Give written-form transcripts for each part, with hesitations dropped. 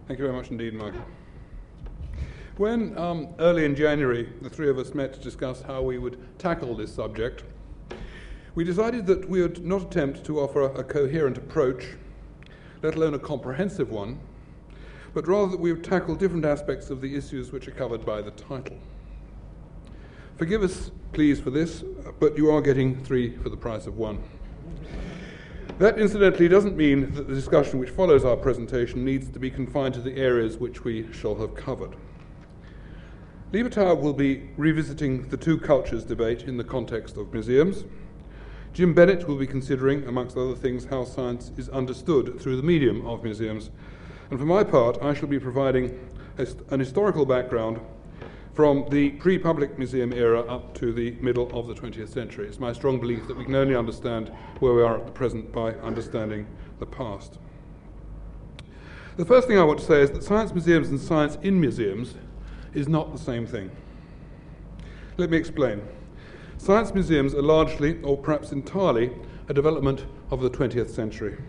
Thank you very much indeed, Michael. When early in January the three of us met to discuss how we would tackle this subject, we decided that we would not attempt to offer a coherent approach, let alone a comprehensive one, but rather that we would tackle different aspects of the issues which are covered by the title. Forgive us, please, for this, but you are getting 3 for the price of 1. That, incidentally, doesn't mean that the discussion which follows our presentation needs to be confined to the areas which we shall have covered. Lieberthauer will be revisiting the two cultures debate in the context of museums. Jim Bennett will be considering, amongst other things, how science is understood through the medium of museums. And for my part, I shall be providing an historical background from the pre-public museum era up to the middle of the 20th century. It's my strong belief that we can only understand where we are at the present by understanding the past. The first thing I want to say is that science museums and science in museums is not the same thing. Let me explain. Science museums are largely, or perhaps entirely, a development of the 20th century.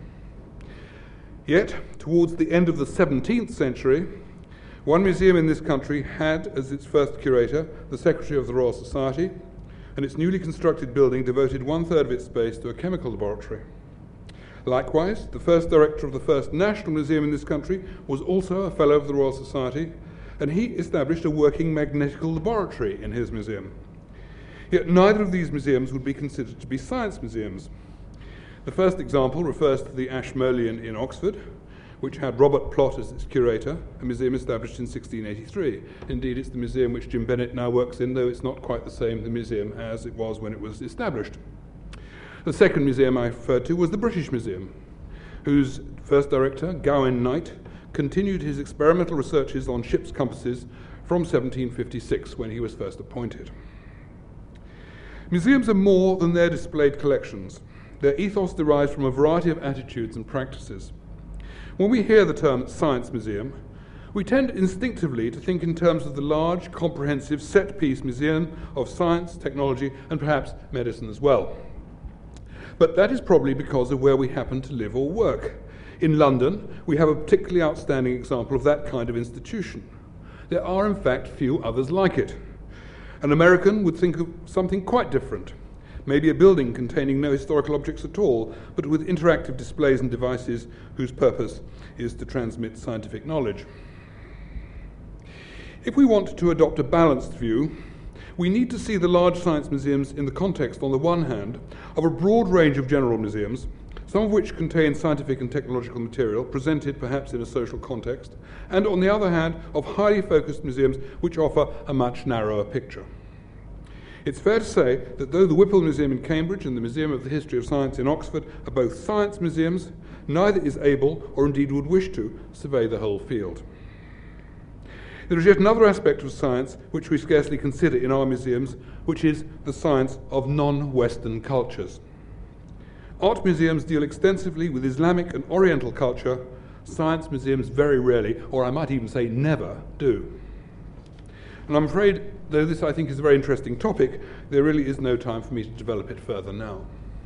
Yet, towards the end of the 17th century, one museum in this country had as its first curator the Secretary of the Royal Society, and its newly constructed building devoted 1/3 of its space to a chemical laboratory. Likewise, the first director of the first national museum in this country was also a Fellow of the Royal Society, and he established a working magnetical laboratory in his museum. Yet neither of these museums would be considered to be science museums. The first example refers to the Ashmolean in Oxford, which had Robert Plott as its curator, a museum established in 1683. Indeed, it's the museum which Jim Bennett now works in, though it's not quite the same museum as it was when it was established. The second museum I referred to was the British Museum, whose first director, Gawain Knight, continued his experimental researches on ship's compasses from 1756, when he was first appointed. Museums are more than their displayed collections. Their ethos derives from a variety of attitudes and practices. When we hear the term science museum, we tend instinctively to think in terms of the large, comprehensive, set-piece museum of science, technology, and perhaps medicine as well. But that is probably because of where we happen to live or work. In London, we have a particularly outstanding example of that kind of institution. There are, in fact, few others like it. An American would think of something quite different. Maybe a building containing no historical objects at all, but with interactive displays and devices whose purpose is to transmit scientific knowledge. If we want to adopt a balanced view, we need to see the large science museums in the context, on the one hand, of a broad range of general museums, some of which contain scientific and technological material presented perhaps in a social context, and on the other hand, of highly focused museums which offer a much narrower picture. It's fair to say that though the Whipple Museum in Cambridge and the Museum of the History of Science in Oxford are both science museums, neither is able, or indeed would wish to, survey the whole field. There is yet another aspect of science which we scarcely consider in our museums, which is the science of non-Western cultures. Art museums deal extensively with Islamic and Oriental culture. Science museums very rarely, or I might even say never, do. And I'm afraid, though this I think is a very interesting topic, there really is no time for me to develop it further now.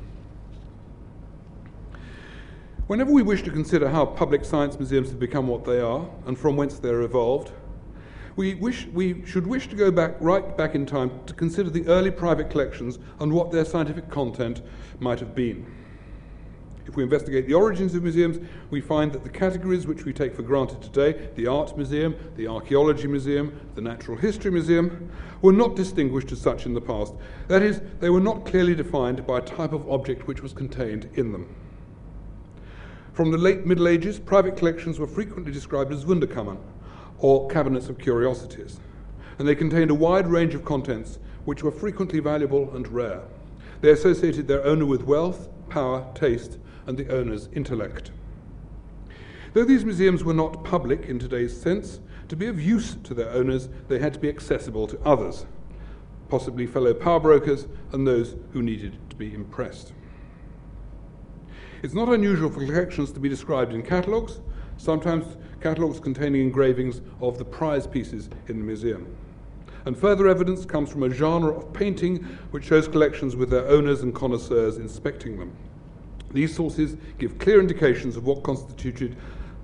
Whenever we wish to consider how public science museums have become what they are, and from whence they are evolved, we should wish to go right back in time to consider the early private collections and what their scientific content might have been. If we investigate the origins of museums, we find that the categories which we take for granted today, the Art Museum, the Archaeology Museum, the Natural History Museum, were not distinguished as such in the past. That is, they were not clearly defined by a type of object which was contained in them. From the late Middle Ages, private collections were frequently described as Wunderkammern, or cabinets of curiosities, and they contained a wide range of contents which were frequently valuable and rare. They associated their owner with wealth, power, taste, and the owner's intellect. Though these museums were not public in today's sense, to be of use to their owners, they had to be accessible to others, possibly fellow power brokers and those who needed to be impressed. It's not unusual for collections to be described in catalogues, sometimes catalogues containing engravings of the prize pieces in the museum. And further evidence comes from a genre of painting which shows collections with their owners and connoisseurs inspecting them. These sources give clear indications of what constituted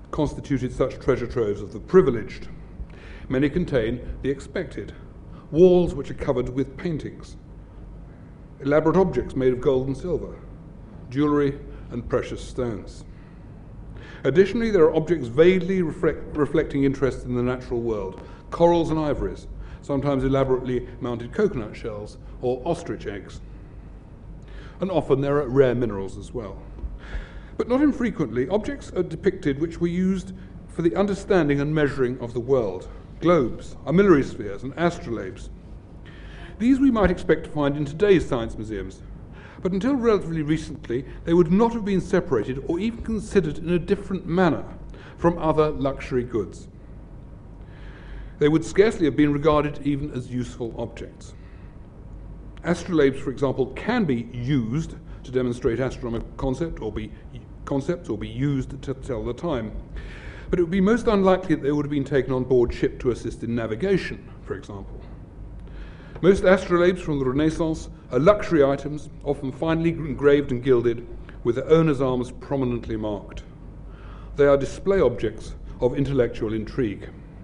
constituted such treasure troves of the privileged. Many contain the expected, walls which are covered with paintings, elaborate objects made of gold and silver, jewellery and precious stones. Additionally, there are objects vaguely reflecting interest in the natural world, corals and ivories, sometimes elaborately mounted coconut shells or ostrich eggs. And often there are rare minerals as well. But not infrequently, objects are depicted which were used for the understanding and measuring of the world: globes, armillary spheres, and astrolabes. These we might expect to find in today's science museums, but until relatively recently, they would not have been separated or even considered in a different manner from other luxury goods. They would scarcely have been regarded even as useful objects. Astrolabes, for example, can be used to demonstrate astronomical concepts or be used to tell the time. But it would be most unlikely that they would have been taken on board ship to assist in navigation, for example. Most astrolabes from the Renaissance are luxury items, often finely engraved and gilded, with their owner's arms prominently marked. They are display objects of intellectual intrigue.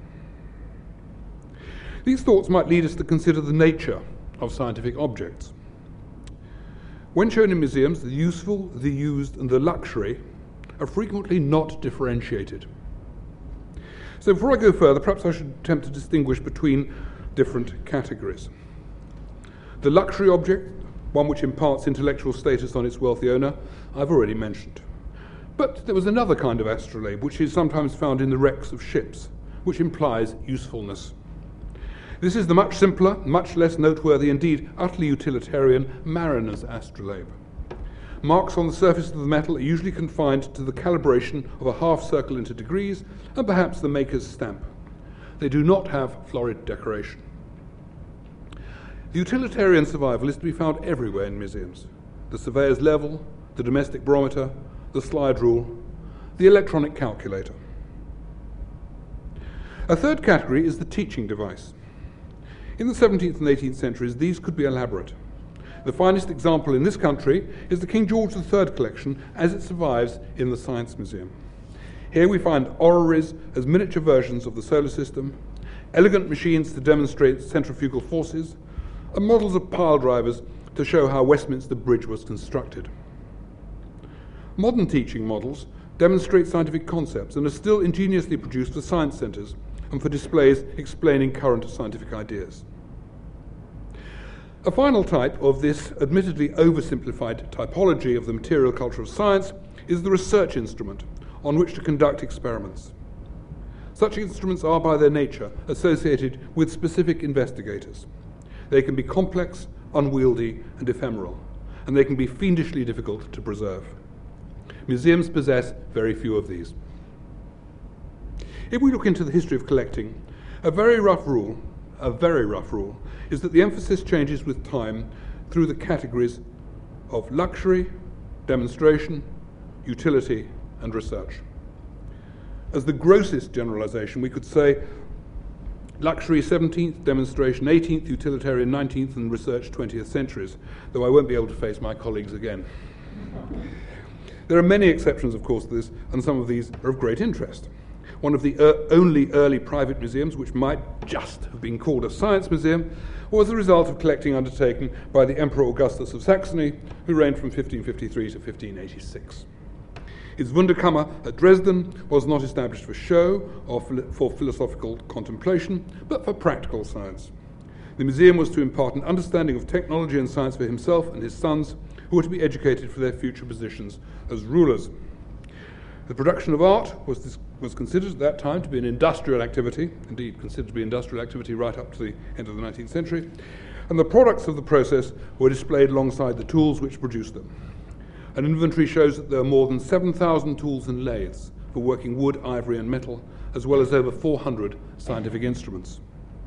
These thoughts might lead us to consider the nature of scientific objects. When shown in museums, the useful, the used, and the luxury are frequently not differentiated. So before I go further, perhaps I should attempt to distinguish between different categories. The luxury object, one which imparts intellectual status on its wealthy owner, I've already mentioned. But there was another kind of astrolabe, which is sometimes found in the wrecks of ships, which implies usefulness. This is the much simpler, much less noteworthy, indeed utterly utilitarian mariner's astrolabe. Marks on the surface of the metal are usually confined to the calibration of a half circle into degrees and perhaps the maker's stamp. They do not have florid decoration. The utilitarian survival is to be found everywhere in museums. The surveyor's level, the domestic barometer, the slide rule, the electronic calculator. A third category is the teaching device. In the 17th and 18th centuries, these could be elaborate. The finest example in this country is the King George III collection as it survives in the Science Museum. Here we find orreries as miniature versions of the solar system, elegant machines to demonstrate centrifugal forces, and models of pile drivers to show how Westminster Bridge was constructed. Modern teaching models demonstrate scientific concepts and are still ingeniously produced for science centres and for displays explaining current scientific ideas. A final type of this admittedly oversimplified typology of the material culture of science is the research instrument on which to conduct experiments. Such instruments are by their nature associated with specific investigators. They can be complex, unwieldy, and ephemeral, and they can be fiendishly difficult to preserve. Museums possess very few of these. If we look into the history of collecting, a very rough rule, is that the emphasis changes with time through the categories of luxury, demonstration, utility, and research. As the grossest generalization, we could say luxury 17th, demonstration 18th, utilitarian 19th, and research 20th centuries, though I won't be able to face my colleagues again. There are many exceptions, of course, to this, and some of these are of great interest. One of the only early private museums which might just have been called a science museum was the result of collecting undertaken by the Emperor Augustus of Saxony, who reigned from 1553 to 1586. Its Wunderkammer at Dresden was not established for show or for philosophical contemplation, but for practical science. The museum was to impart an understanding of technology and science for himself and his sons, who were to be educated for their future positions as rulers. The production of art was considered at that time to be an industrial activity, indeed considered to be industrial activity right up to the end of the 19th century, and the products of the process were displayed alongside the tools which produced them. An inventory shows that there are more than 7,000 tools and lathes for working wood, ivory, and metal, as well as over 400 scientific instruments.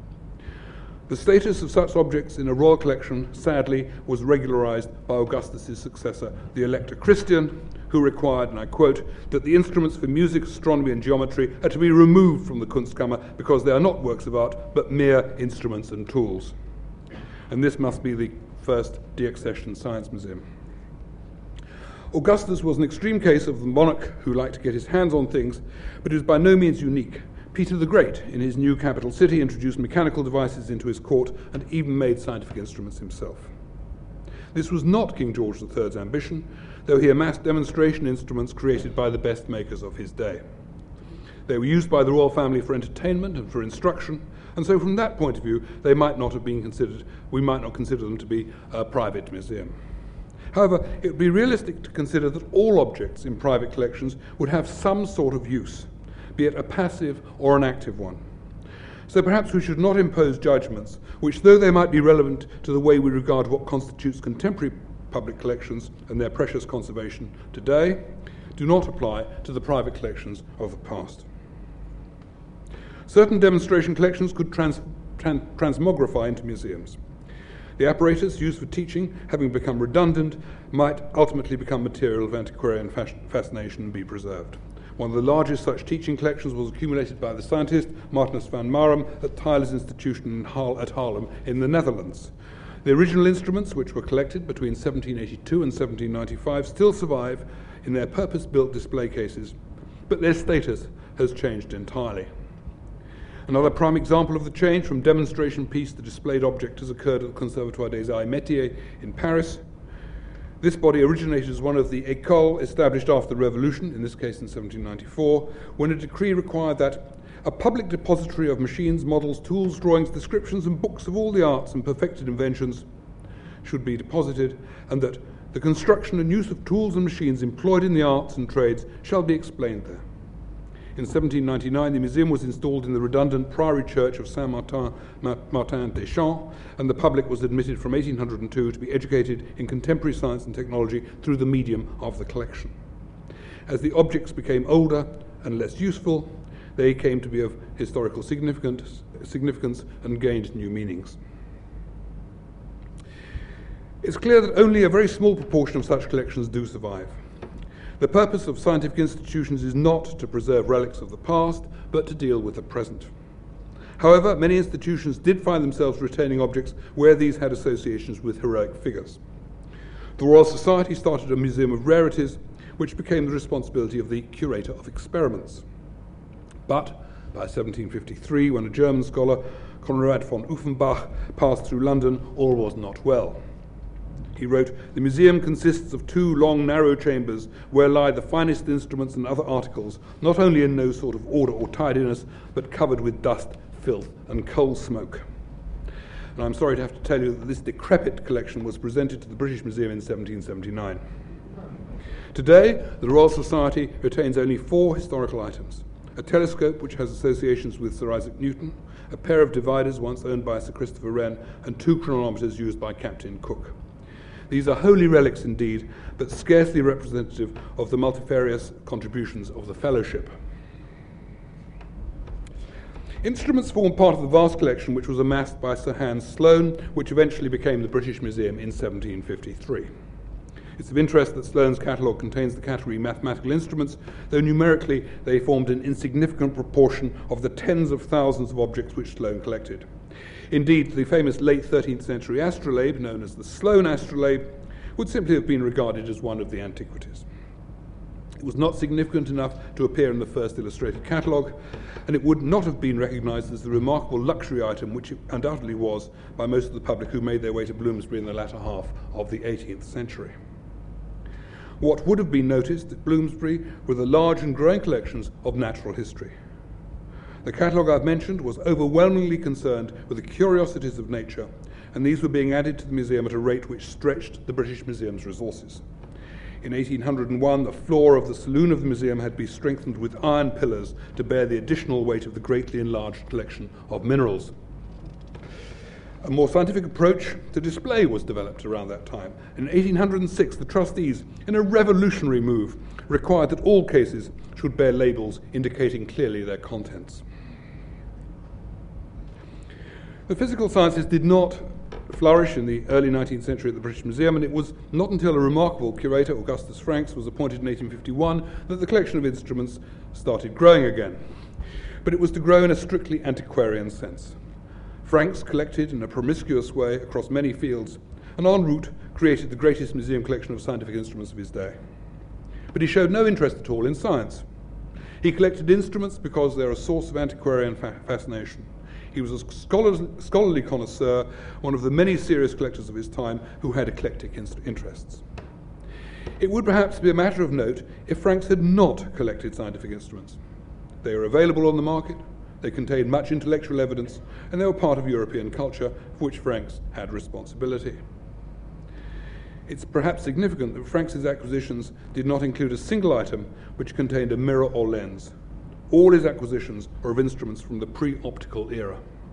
The status of such objects in a royal collection, sadly, was regularized by Augustus's successor, the Elector Christian, who required, and I quote, that the instruments for music, astronomy, and geometry are to be removed from the Kunstkammer because they are not works of art, but mere instruments and tools. And this must be the first deaccession science museum. Augustus was an extreme case of the monarch who liked to get his hands on things, but it was by no means unique. Peter the Great, in his new capital city, introduced mechanical devices into his court and even made scientific instruments himself. This was not King George III's ambition, though he amassed demonstration instruments created by the best makers of his day. They were used by the royal family for entertainment and for instruction, and so from that point of view, we might not consider them to be a private museum. However, it would be realistic to consider that all objects in private collections would have some sort of use, be it a passive or an active one. So perhaps we should not impose judgments which, though they might be relevant to the way we regard what constitutes contemporary public collections and their precious conservation today, do not apply to the private collections of the past. Certain demonstration collections could transmogrify into museums. The apparatus used for teaching, having become redundant, might ultimately become material of antiquarian fascination and be preserved. One of the largest such teaching collections was accumulated by the scientist Martinus van Marum at Tyler's Institution at Haarlem in the Netherlands. The original instruments, which were collected between 1782 and 1795, still survive in their purpose-built display cases, but their status has changed entirely. Another prime example of the change from demonstration piece to displayed object has occurred at the Conservatoire des Arts et Métiers in Paris. This body originated as one of the écoles established after the Revolution, in this case in 1794, when a decree required that a public depository of machines, models, tools, drawings, descriptions, and books of all the arts and perfected inventions should be deposited, and that the construction and use of tools and machines employed in the arts and trades shall be explained there. In 1799, the museum was installed in the redundant Priory Church of Saint-Martin-des-Champs, and the public was admitted from 1802 to be educated in contemporary science and technology through the medium of the collection. As the objects became older and less useful, they came to be of historical significance and gained new meanings. It's clear that only a very small proportion of such collections do survive. The purpose of scientific institutions is not to preserve relics of the past, but to deal with the present. However, many institutions did find themselves retaining objects where these had associations with heroic figures. The Royal Society started a museum of rarities, which became the responsibility of the curator of experiments. But by 1753, when a German scholar, Konrad von Uffenbach, passed through London, all was not well. He wrote, "The museum consists of 2 long, narrow chambers where lie the finest instruments and other articles, not only in no sort of order or tidiness, but covered with dust, filth, and coal smoke." And I'm sorry to have to tell you that this decrepit collection was presented to the British Museum in 1779. Today, the Royal Society retains only 4 historical items: a telescope which has associations with Sir Isaac Newton, a pair of dividers once owned by Sir Christopher Wren, and 2 chronometers used by Captain Cook. These are holy relics indeed, but scarcely representative of the multifarious contributions of the Fellowship. Instruments form part of the vast collection which was amassed by Sir Hans Sloane, which eventually became the British Museum in 1753. It's of interest that Sloane's catalogue contains the category mathematical instruments, though numerically they formed an insignificant proportion of the tens of thousands of objects which Sloane collected. Indeed, the famous late 13th century astrolabe, known as the Sloane astrolabe, would simply have been regarded as one of the antiquities. It was not significant enough to appear in the first illustrated catalogue, and it would not have been recognised as the remarkable luxury item which it undoubtedly was by most of the public who made their way to Bloomsbury in the latter half of the 18th century. What would have been noticed at Bloomsbury were the large and growing collections of natural history. The catalogue I've mentioned was overwhelmingly concerned with the curiosities of nature, and these were being added to the museum at a rate which stretched the British Museum's resources. In 1801, the floor of the saloon of the museum had been strengthened with iron pillars to bear the additional weight of the greatly enlarged collection of minerals. A more scientific approach to display was developed around that time. In 1806, the trustees, in a revolutionary move, required that all cases should bear labels indicating clearly their contents. The physical sciences did not flourish in the early 19th century at the British Museum, and it was not until a remarkable curator, Augustus Franks, was appointed in 1851 that the collection of instruments started growing again. But it was to grow in a strictly antiquarian sense. Franks collected in a promiscuous way across many fields, and en route created the greatest museum collection of scientific instruments of his day. But he showed no interest at all in science. He collected instruments because they're a source of antiquarian fascination. He was a scholarly connoisseur, one of the many serious collectors of his time who had eclectic interests. It would perhaps be a matter of note if Franks had not collected scientific instruments. They were available on the market, they contained much intellectual evidence, and they were part of European culture for which Franks had responsibility. It's perhaps significant that Franks's acquisitions did not include a single item which contained a mirror or lens. All his acquisitions are of instruments from the pre-optical era.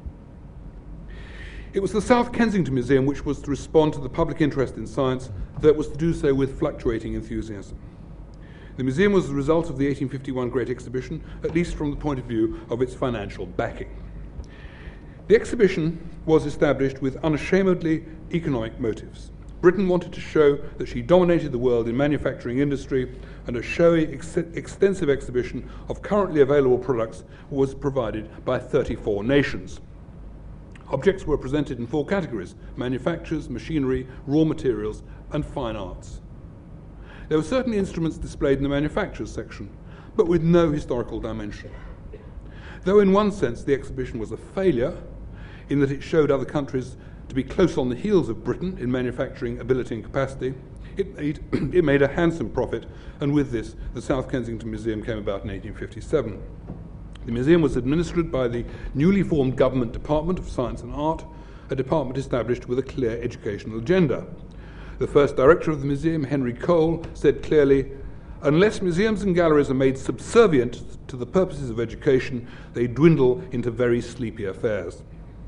It was the South Kensington Museum which was to respond to the public interest in science, though it was to do so with fluctuating enthusiasm. The museum was the result of the 1851 Great Exhibition, at least from the point of view of its financial backing. The exhibition was established with unashamedly economic motives. Britain wanted to show that she dominated the world in manufacturing industry, and a showy, extensive exhibition of currently available products was provided by 34 nations. Objects were presented in 4 categories: manufactures, machinery, raw materials, and fine arts. There were certainly instruments displayed in the manufacturers section, but with no historical dimension. Though in one sense the exhibition was a failure, in that it showed other countries to be close on the heels of Britain in manufacturing ability and capacity, it made a handsome profit, and with this the South Kensington Museum came about in 1857. The museum was administered by the newly formed Government Department of Science and Art, a department established with a clear educational agenda. The first director of the museum, Henry Cole, said clearly, "Unless museums and galleries are made subservient to the purposes of education, they dwindle into very sleepy affairs."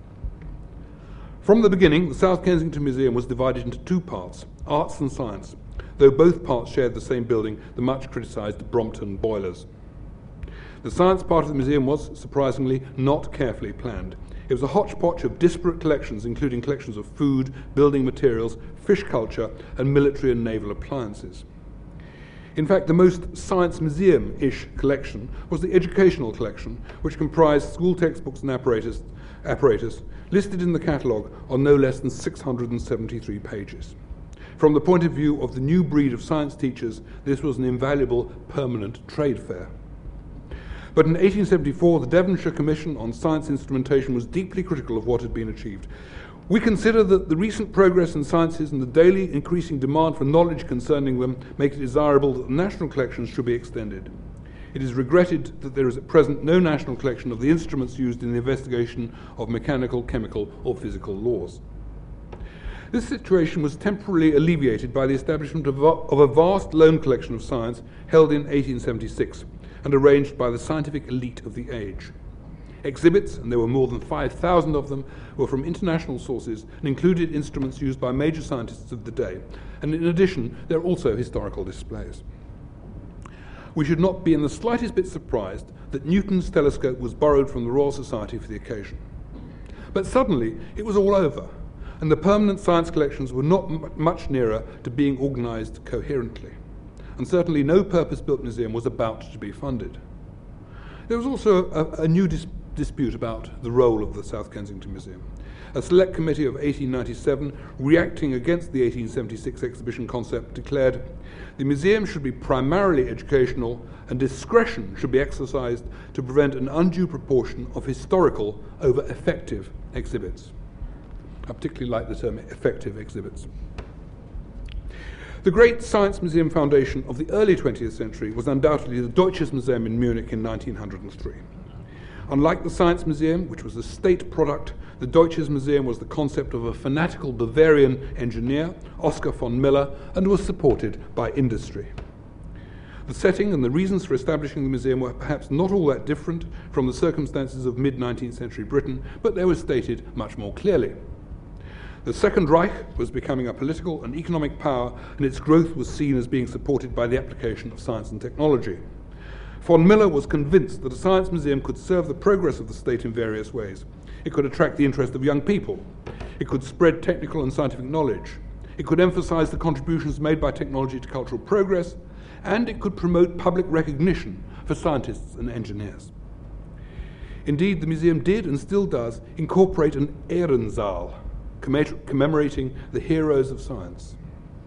From the beginning, the South Kensington Museum was divided into 2 parts, arts and science, though both parts shared the same building, the much criticised Brompton Boilers. The science part of the museum was, surprisingly, not carefully planned. It was a hodgepodge of disparate collections, including collections of food, building materials, fish culture, and military and naval appliances. In fact, the most science museum-ish collection was the educational collection, which comprised school textbooks and apparatus listed in the catalogue on no less than 673 pages. From the point of view of the new breed of science teachers, this was an invaluable permanent trade fair. But in 1874, the Devonshire Commission on Science Instrumentation was deeply critical of what had been achieved. "We consider that the recent progress in sciences and the daily increasing demand for knowledge concerning them make it desirable that the national collections should be extended. It is regretted that there is at present no national collection of the instruments used in the investigation of mechanical, chemical, or physical laws." This situation was temporarily alleviated by the establishment of a vast loan collection of science held in 1876 and arranged by the scientific elite of the age. Exhibits, and there were more than 5,000 of them, were from international sources and included instruments used by major scientists of the day, and in addition there are also historical displays. We should not be in the slightest bit surprised that Newton's telescope was borrowed from the Royal Society for the occasion. But suddenly it was all over, and the permanent science collections were not much nearer to being organised coherently, and certainly no purpose-built museum was about to be funded. There was also a new dispute about the role of the South Kensington Museum. A select committee of 1897, reacting against the 1876 exhibition concept, declared the museum should be primarily educational and discretion should be exercised to prevent an undue proportion of historical over effective exhibits. I particularly like the term effective exhibits. The great science museum foundation of the early 20th century was undoubtedly the Deutsches Museum in Munich in 1903. Unlike the Science Museum, which was a state product, the Deutsches Museum was the concept of a fanatical Bavarian engineer, Oskar von Miller, and was supported by industry. The setting and the reasons for establishing the museum were perhaps not all that different from the circumstances of mid-19th century Britain, but they were stated much more clearly. The Second Reich was becoming a political and economic power, and its growth was seen as being supported by the application of science and technology. Von Miller was convinced that a science museum could serve the progress of the state in various ways. It could attract the interest of young people. It could spread technical and scientific knowledge. It could emphasize the contributions made by technology to cultural progress, and it could promote public recognition for scientists and engineers. Indeed, the museum did and still does incorporate an Ehrensaal, commemorating the heroes of science.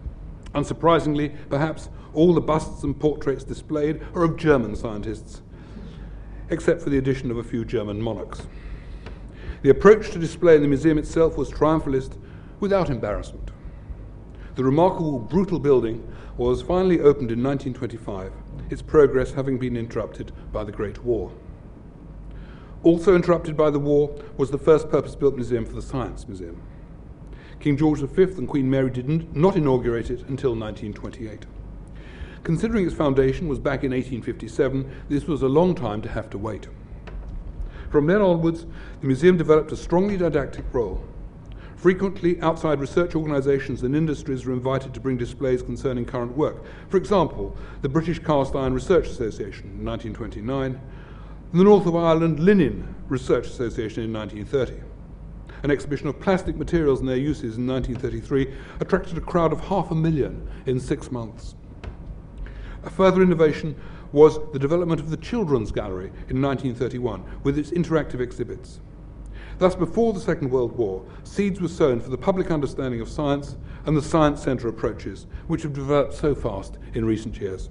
Unsurprisingly, perhaps, all the busts and portraits displayed are of German scientists, except for the addition of a few German monarchs. The approach to display in the museum itself was triumphalist without embarrassment. The remarkable, brutal building was finally opened in 1925, its progress having been interrupted by the Great War. Also interrupted by the war was the first purpose-built museum for the Science Museum. King George V and Queen Mary did not inaugurate it until 1928. Considering its foundation was back in 1857, this was a long time to have to wait. From then onwards, the museum developed a strongly didactic role. Frequently, outside research organisations and industries were invited to bring displays concerning current work. For example, the British Cast Iron Research Association in 1929, and the North of Ireland Linen Research Association in 1930. An exhibition of plastic materials and their uses in 1933 attracted a crowd of 500,000 in 6 months. A further innovation was the development of the Children's Gallery in 1931 with its interactive exhibits. Thus, before the Second World War, seeds were sown for the public understanding of science and the science centre approaches, which have developed so fast in recent years.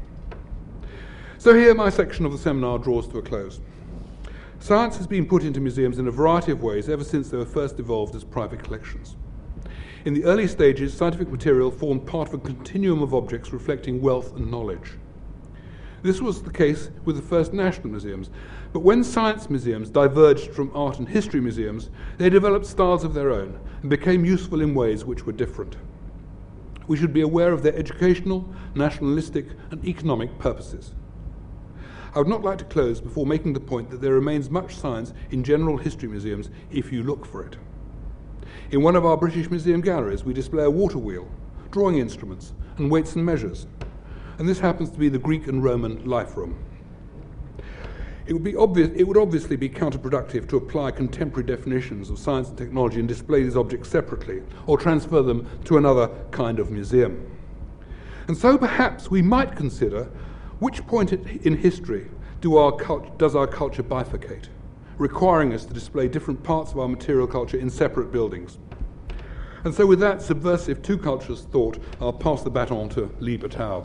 So here my section of the seminar draws to a close. Science has been put into museums in a variety of ways ever since they were first evolved as private collections. In the early stages, scientific material formed part of a continuum of objects reflecting wealth and knowledge. This was the case with the first national museums, but when science museums diverged from art and history museums, they developed styles of their own and became useful in ways which were different. We should be aware of their educational, nationalistic, and economic purposes. I would not like to close before making the point that there remains much science in general history museums if you look for it. In one of our British Museum galleries, we display a water wheel, drawing instruments, and weights and measures. And this happens to be the Greek and Roman life room. It would obviously be counterproductive to apply contemporary definitions of science and technology and display these objects separately, or transfer them to another kind of museum. And so perhaps we might consider which point in history does our culture bifurcate, requiring us to display different parts of our material culture in separate buildings. And so with that subversive two cultures thought, I'll pass the baton to Liebe Taub.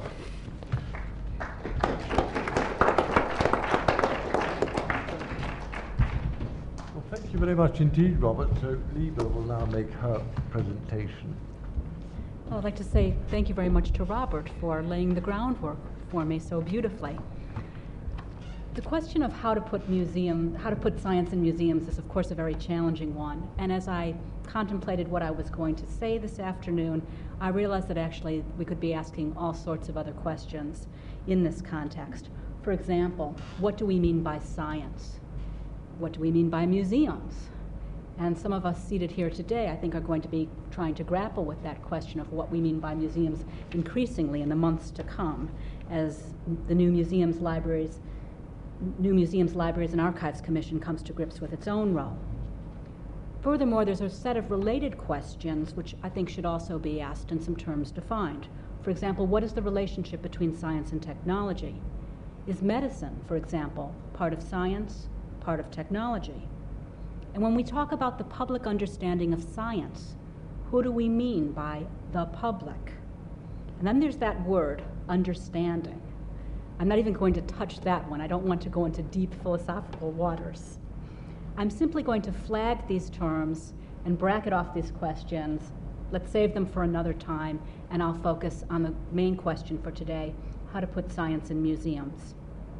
Well, thank you very much indeed, Robert. So Liebe will now make her presentation. Well, I'd like to say thank you very much to Robert for laying the groundwork for me so beautifully. The question of how to put science in museums is, of course, a very challenging one. And as I contemplated what I was going to say this afternoon, I realized that actually we could be asking all sorts of other questions in this context. For example, what do we mean by science? What do we mean by museums? And some of us seated here today, I think, are going to be trying to grapple with that question of what we mean by museums increasingly in the months to come, as the new Museums, Libraries, and Archives Commission comes to grips with its own role. Furthermore, there's a set of related questions which I think should also be asked and some terms defined. For example, what is the relationship between science and technology? Is medicine, for example, part of science, part of technology? And when we talk about the public understanding of science, who do we mean by the public? And then there's that word, understanding. I'm not even going to touch that one. I don't want to go into deep philosophical waters. I'm simply going to flag these terms and bracket off these questions. Let's save them for another time, and I'll focus on the main question for today, how to put science in museums.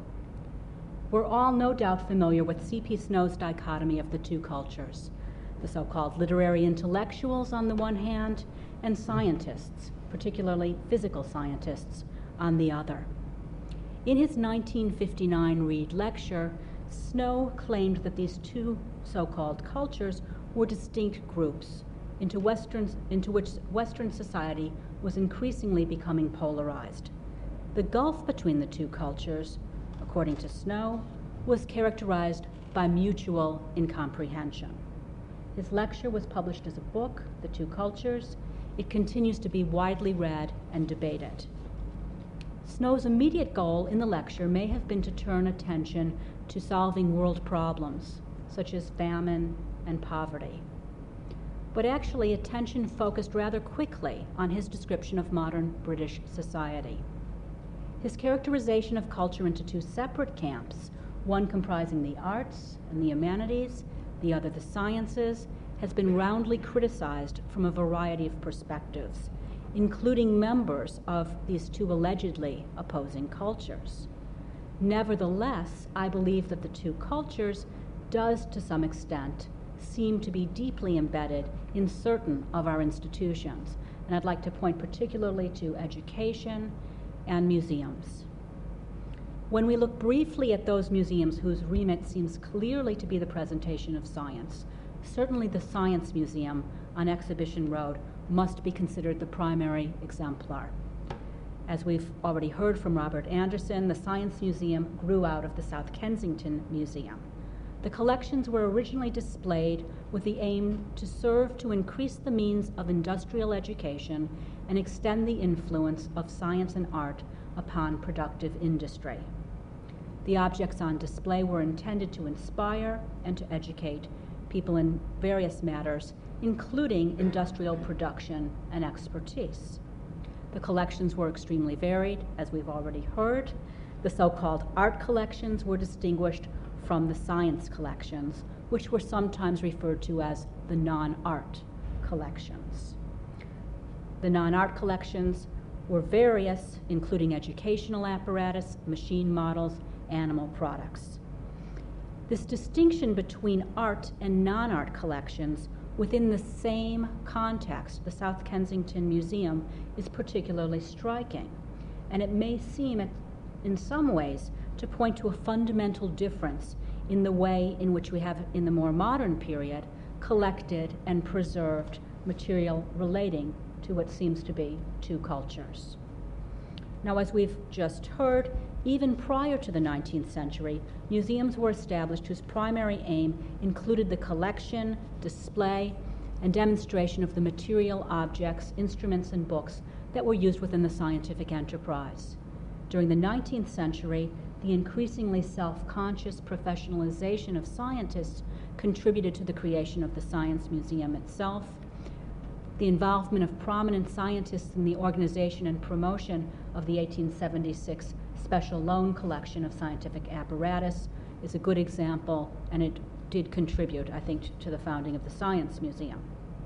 We're all no doubt familiar with C.P. Snow's dichotomy of the two cultures, the so-called literary intellectuals on the one hand, and scientists, particularly physical scientists, on the other. In his 1959 Reed lecture, Snow claimed that these two so-called cultures were distinct groups into which Western society was increasingly becoming polarized. The gulf between the two cultures, according to Snow, was characterized by mutual incomprehension. His lecture was published as a book, The Two Cultures. It continues to be widely read and debated. Snow's immediate goal in the lecture may have been to turn attention to solving world problems, such as famine and poverty. but actually attention focused rather quickly on his description of modern British society. His characterization of culture into two separate camps, one comprising the arts and the humanities, the other the sciences, has been roundly criticized from a variety of perspectives, including members of these two allegedly opposing cultures. Nevertheless, I believe that the two cultures does, to some extent, seem to be deeply embedded in certain of our institutions, and I'd like to point particularly to education and museums. When we look briefly at those museums whose remit seems clearly to be the presentation of science, certainly the Science Museum on Exhibition Road must be considered the primary exemplar. As we've already heard from Robert Anderson, the Science Museum grew out of the South Kensington Museum. The collections were originally displayed with the aim to serve to increase the means of industrial education and extend the influence of science and art upon productive industry. The objects on display were intended to inspire and to educate people in various matters, including industrial production and expertise. The collections were extremely varied, as we've already heard. The so-called art collections were distinguished from the science collections, which were sometimes referred to as the non-art collections. The non-art collections were various, including educational apparatus, machine models, animal products. This distinction between art and non-art collections within the same context, the South Kensington Museum, is particularly striking, and it may seem in some ways to point to a fundamental difference in the way in which we have, in the more modern period, collected and preserved material relating to what seems to be two cultures. Now, as we've just heard, even prior to the 19th century, museums were established whose primary aim included the collection, display, and demonstration of the material objects, instruments, and books that were used within the scientific enterprise. During the 19th century, the increasingly self-conscious professionalization of scientists contributed to the creation of the Science Museum itself. The involvement of prominent scientists in the organization and promotion of the 1876 Special Loan Collection of Scientific Apparatus is a good example, and it did contribute, I think, to the founding of the Science Museum.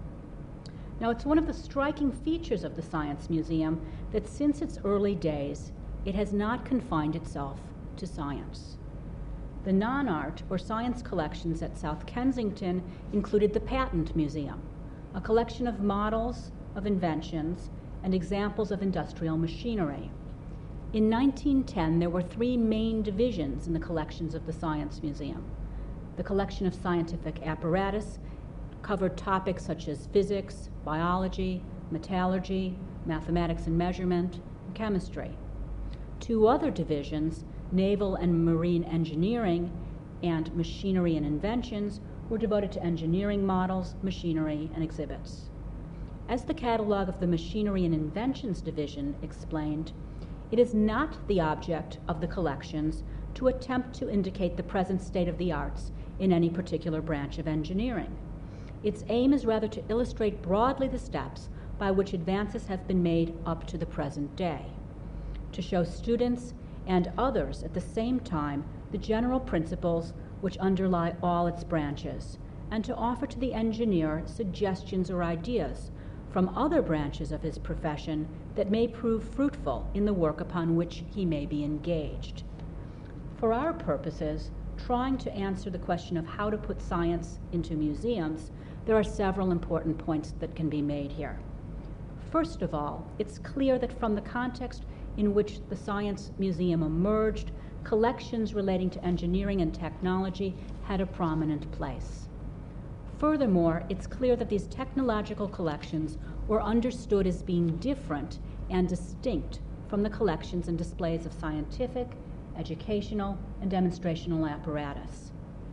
Now, it's one of the striking features of the Science Museum that since its early days, it has not confined itself to science. The non-art or science collections at South Kensington included the Patent Museum, a collection of models of inventions and examples of industrial machinery. In 1910, there were three main divisions in the collections of the Science Museum. The collection of scientific apparatus covered topics such as physics, biology, metallurgy, mathematics and measurement, and chemistry. Two other divisions, naval and marine engineering and machinery and inventions, were devoted to engineering models, machinery, and exhibits. As the catalog of the Machinery and Inventions Division explained, it is not the object of the collections to attempt to indicate the present state of the arts in any particular branch of engineering. Its aim is rather to illustrate broadly the steps by which advances have been made up to the present day, to show students and others at the same time the general principles which underlie all its branches, and to offer to the engineer suggestions or ideas from other branches of his profession that may prove fruitful in the work upon which he may be engaged. For our purposes, trying to answer the question of how to put science into museums, there are several important points that can be made here. First of all, it's clear that from the context in which the Science Museum emerged, collections relating to engineering and technology had a prominent place. Furthermore, it's clear that these technological collections were understood as being different and distinct from the collections and displays of scientific, educational, and demonstrational apparatus.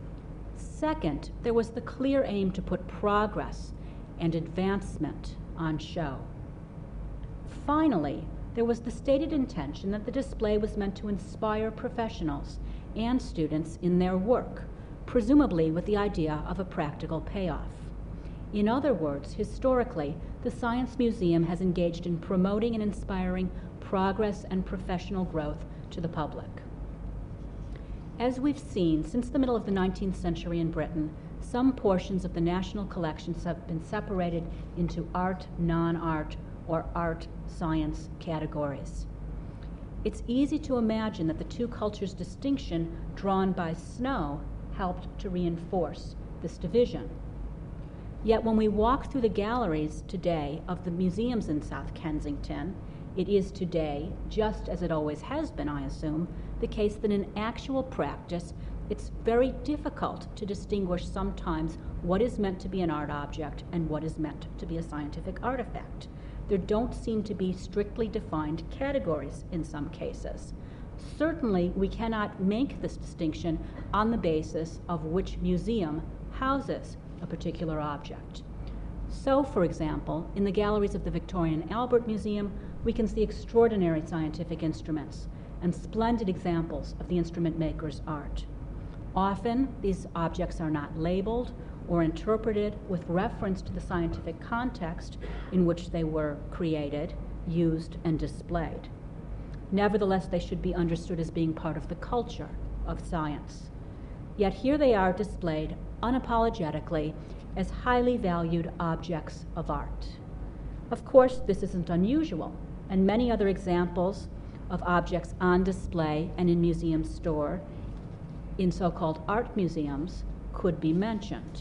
Second, there was the clear aim to put progress and advancement on show. Finally, there was the stated intention that the display was meant to inspire professionals and students in their work, presumably with the idea of a practical payoff. In other words, historically, the Science Museum has engaged in promoting and inspiring progress and professional growth to the public. As we've seen, since the middle of the 19th century in Britain, some portions of the national collections have been separated into art, non-art, or art-science categories. It's easy to imagine that the two cultures' distinction drawn by Snow helped to reinforce this division. Yet when we walk through the galleries today of the museums in South Kensington, it is today, just as it always has been, I assume, the case that in actual practice, it's very difficult to distinguish sometimes what is meant to be an art object and what is meant to be a scientific artifact. There don't seem to be strictly defined categories in some cases. Certainly, we cannot make this distinction on the basis of which museum houses a particular object. So, for example, in the galleries of the Victoria and Albert Museum, we can see extraordinary scientific instruments and splendid examples of the instrument maker's art. Often, these objects are not labeled or interpreted with reference to the scientific context in which they were created, used, and displayed. Nevertheless, they should be understood as being part of the culture of science. Yet here they are displayed unapologetically as highly valued objects of art. Of course, this isn't unusual, and many other examples of objects on display and in museum store in so-called art museums could be mentioned.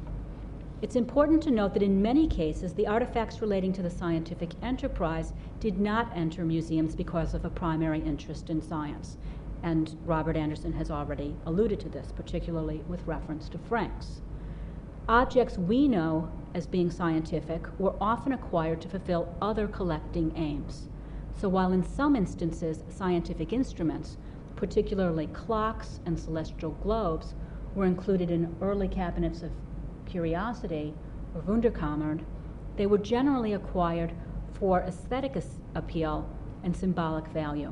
It's important to note that in many cases, the artifacts relating to the scientific enterprise did not enter museums because of a primary interest in science. And Robert Anderson has already alluded to this, particularly with reference to Franks. Objects we know as being scientific were often acquired to fulfill other collecting aims. So while in some instances scientific instruments, particularly clocks and celestial globes, were included in early cabinets of curiosity or Wunderkammern, they were generally acquired for aesthetic appeal and symbolic value.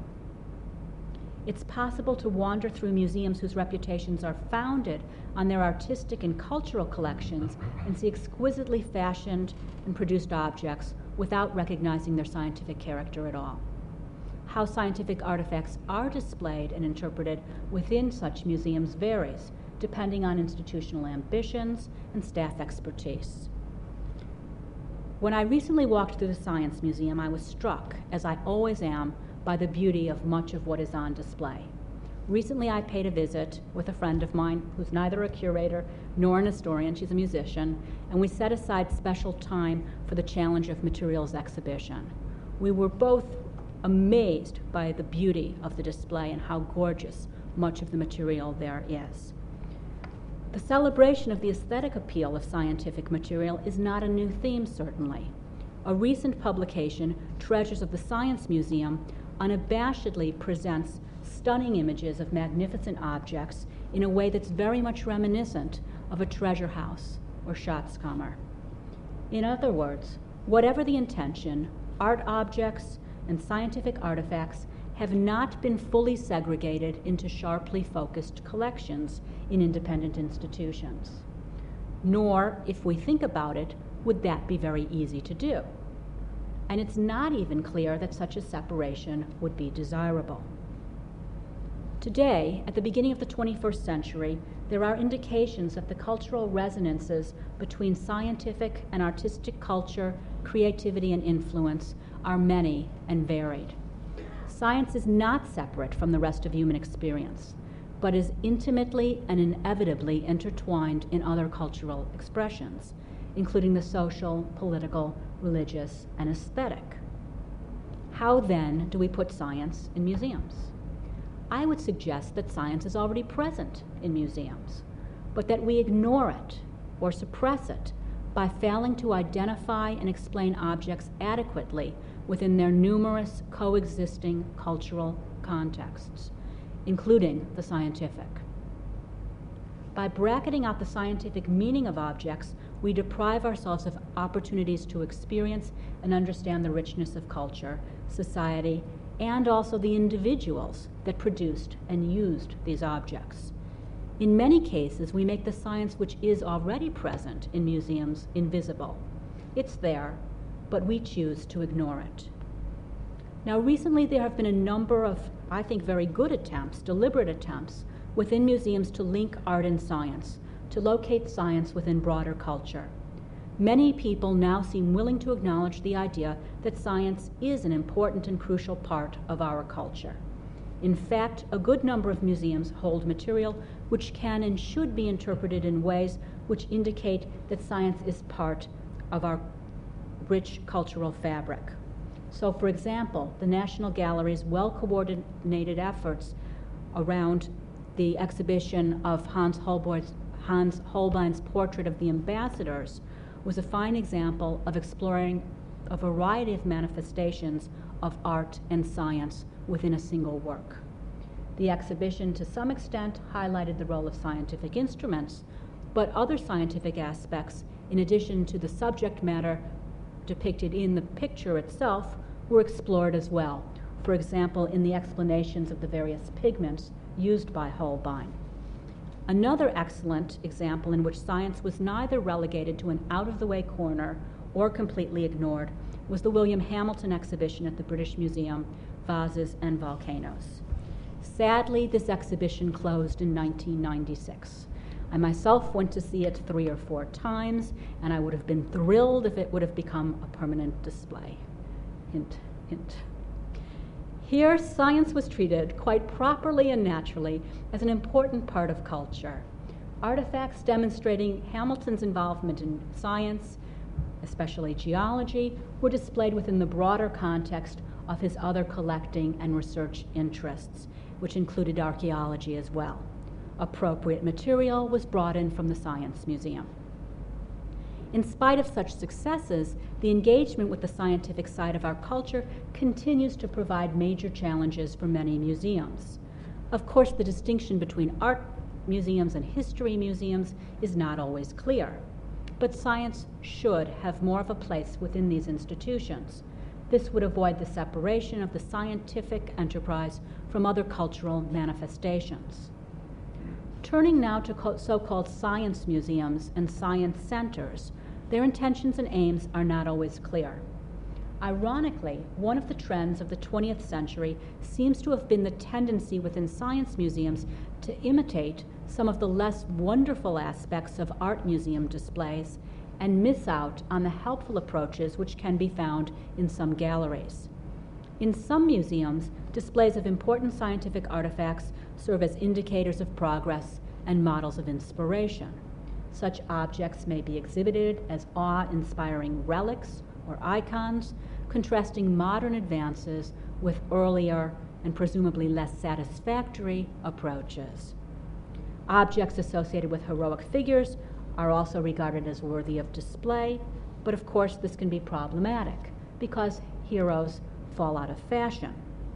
It's possible to wander through museums whose reputations are founded on their artistic and cultural collections and see exquisitely fashioned and produced objects without recognizing their scientific character at all. How scientific artifacts are displayed and interpreted within such museums varies, depending on institutional ambitions and staff expertise. When I recently walked through the Science Museum, I was struck, as I always am, by the beauty of much of what is on display. Recently, I paid a visit with a friend of mine who's neither a curator nor an historian. She's a musician, and we set aside special time for the Challenge of Materials exhibition. We were both amazed by the beauty of the display and how gorgeous much of the material there is. The celebration of the aesthetic appeal of scientific material is not a new theme, certainly. A recent publication, Treasures of the Science Museum, unabashedly presents stunning images of magnificent objects in a way that's very much reminiscent of a treasure house or Schatzkammer. In other words, whatever the intention, art objects and scientific artifacts have not been fully segregated into sharply focused collections in independent institutions. Nor, if we think about it, would that be very easy to do. And it's not even clear that such a separation would be desirable. Today, at the beginning of the 21st century, there are indications that the cultural resonances between scientific and artistic culture, creativity, and influence are many and varied. Science is not separate from the rest of human experience, but is intimately and inevitably intertwined in other cultural expressions, including the social, political, religious, and aesthetic. How then do we put science in museums? I would suggest that science is already present in museums, but that we ignore it or suppress it by failing to identify and explain objects adequately within their numerous coexisting cultural contexts, including the scientific. By bracketing out the scientific meaning of objects, we deprive ourselves of opportunities to experience and understand the richness of culture, society, and also the individuals that produced and used these objects. In many cases, we make the science which is already present in museums invisible. It's there, but we choose to ignore it. Now, recently there have been a number of, I think, very good attempts, deliberate attempts, within museums to link art and science, to locate science within broader culture. Many people now seem willing to acknowledge the idea that science is an important and crucial part of our culture. In fact, a good number of museums hold material which can and should be interpreted in ways which indicate that science is part of our rich cultural fabric. So, for example, the National Gallery's well-coordinated efforts around the exhibition of Hans Holbein's portrait of the ambassadors was a fine example of exploring a variety of manifestations of art and science within a single work. The exhibition, to some extent, highlighted the role of scientific instruments, but other scientific aspects, in addition to the subject matter depicted in the picture itself, were explored as well. For example, in the explanations of the various pigments used by Holbein. Another excellent example in which science was neither relegated to an out-of-the-way corner or completely ignored was the William Hamilton exhibition at the British Museum, Vases and Volcanoes. Sadly, this exhibition closed in 1996. I myself went to see it 3 or 4 times, and I would have been thrilled if it would have become a permanent display. Hint, hint. Here, science was treated quite properly and naturally as an important part of culture. Artifacts demonstrating Hamilton's involvement in science, especially geology, were displayed within the broader context of his other collecting and research interests, which included archaeology as well. Appropriate material was brought in from the Science Museum. In spite of such successes, the engagement with the scientific side of our culture continues to provide major challenges for many museums. Of course, the distinction between art museums and history museums is not always clear, but science should have more of a place within these institutions. This would avoid the separation of the scientific enterprise from other cultural manifestations. Turning now to so-called science museums and science centers, their intentions and aims are not always clear. Ironically, one of the trends of the 20th century seems to have been the tendency within science museums to imitate some of the less wonderful aspects of art museum displays and miss out on the helpful approaches which can be found in some galleries. In some museums, displays of important scientific artifacts serve as indicators of progress and models of inspiration. Such objects may be exhibited as awe-inspiring relics or icons, contrasting modern advances with earlier and presumably less satisfactory approaches. Objects associated with heroic figures are also regarded as worthy of display, but of course this can be problematic because heroes fall out of fashion.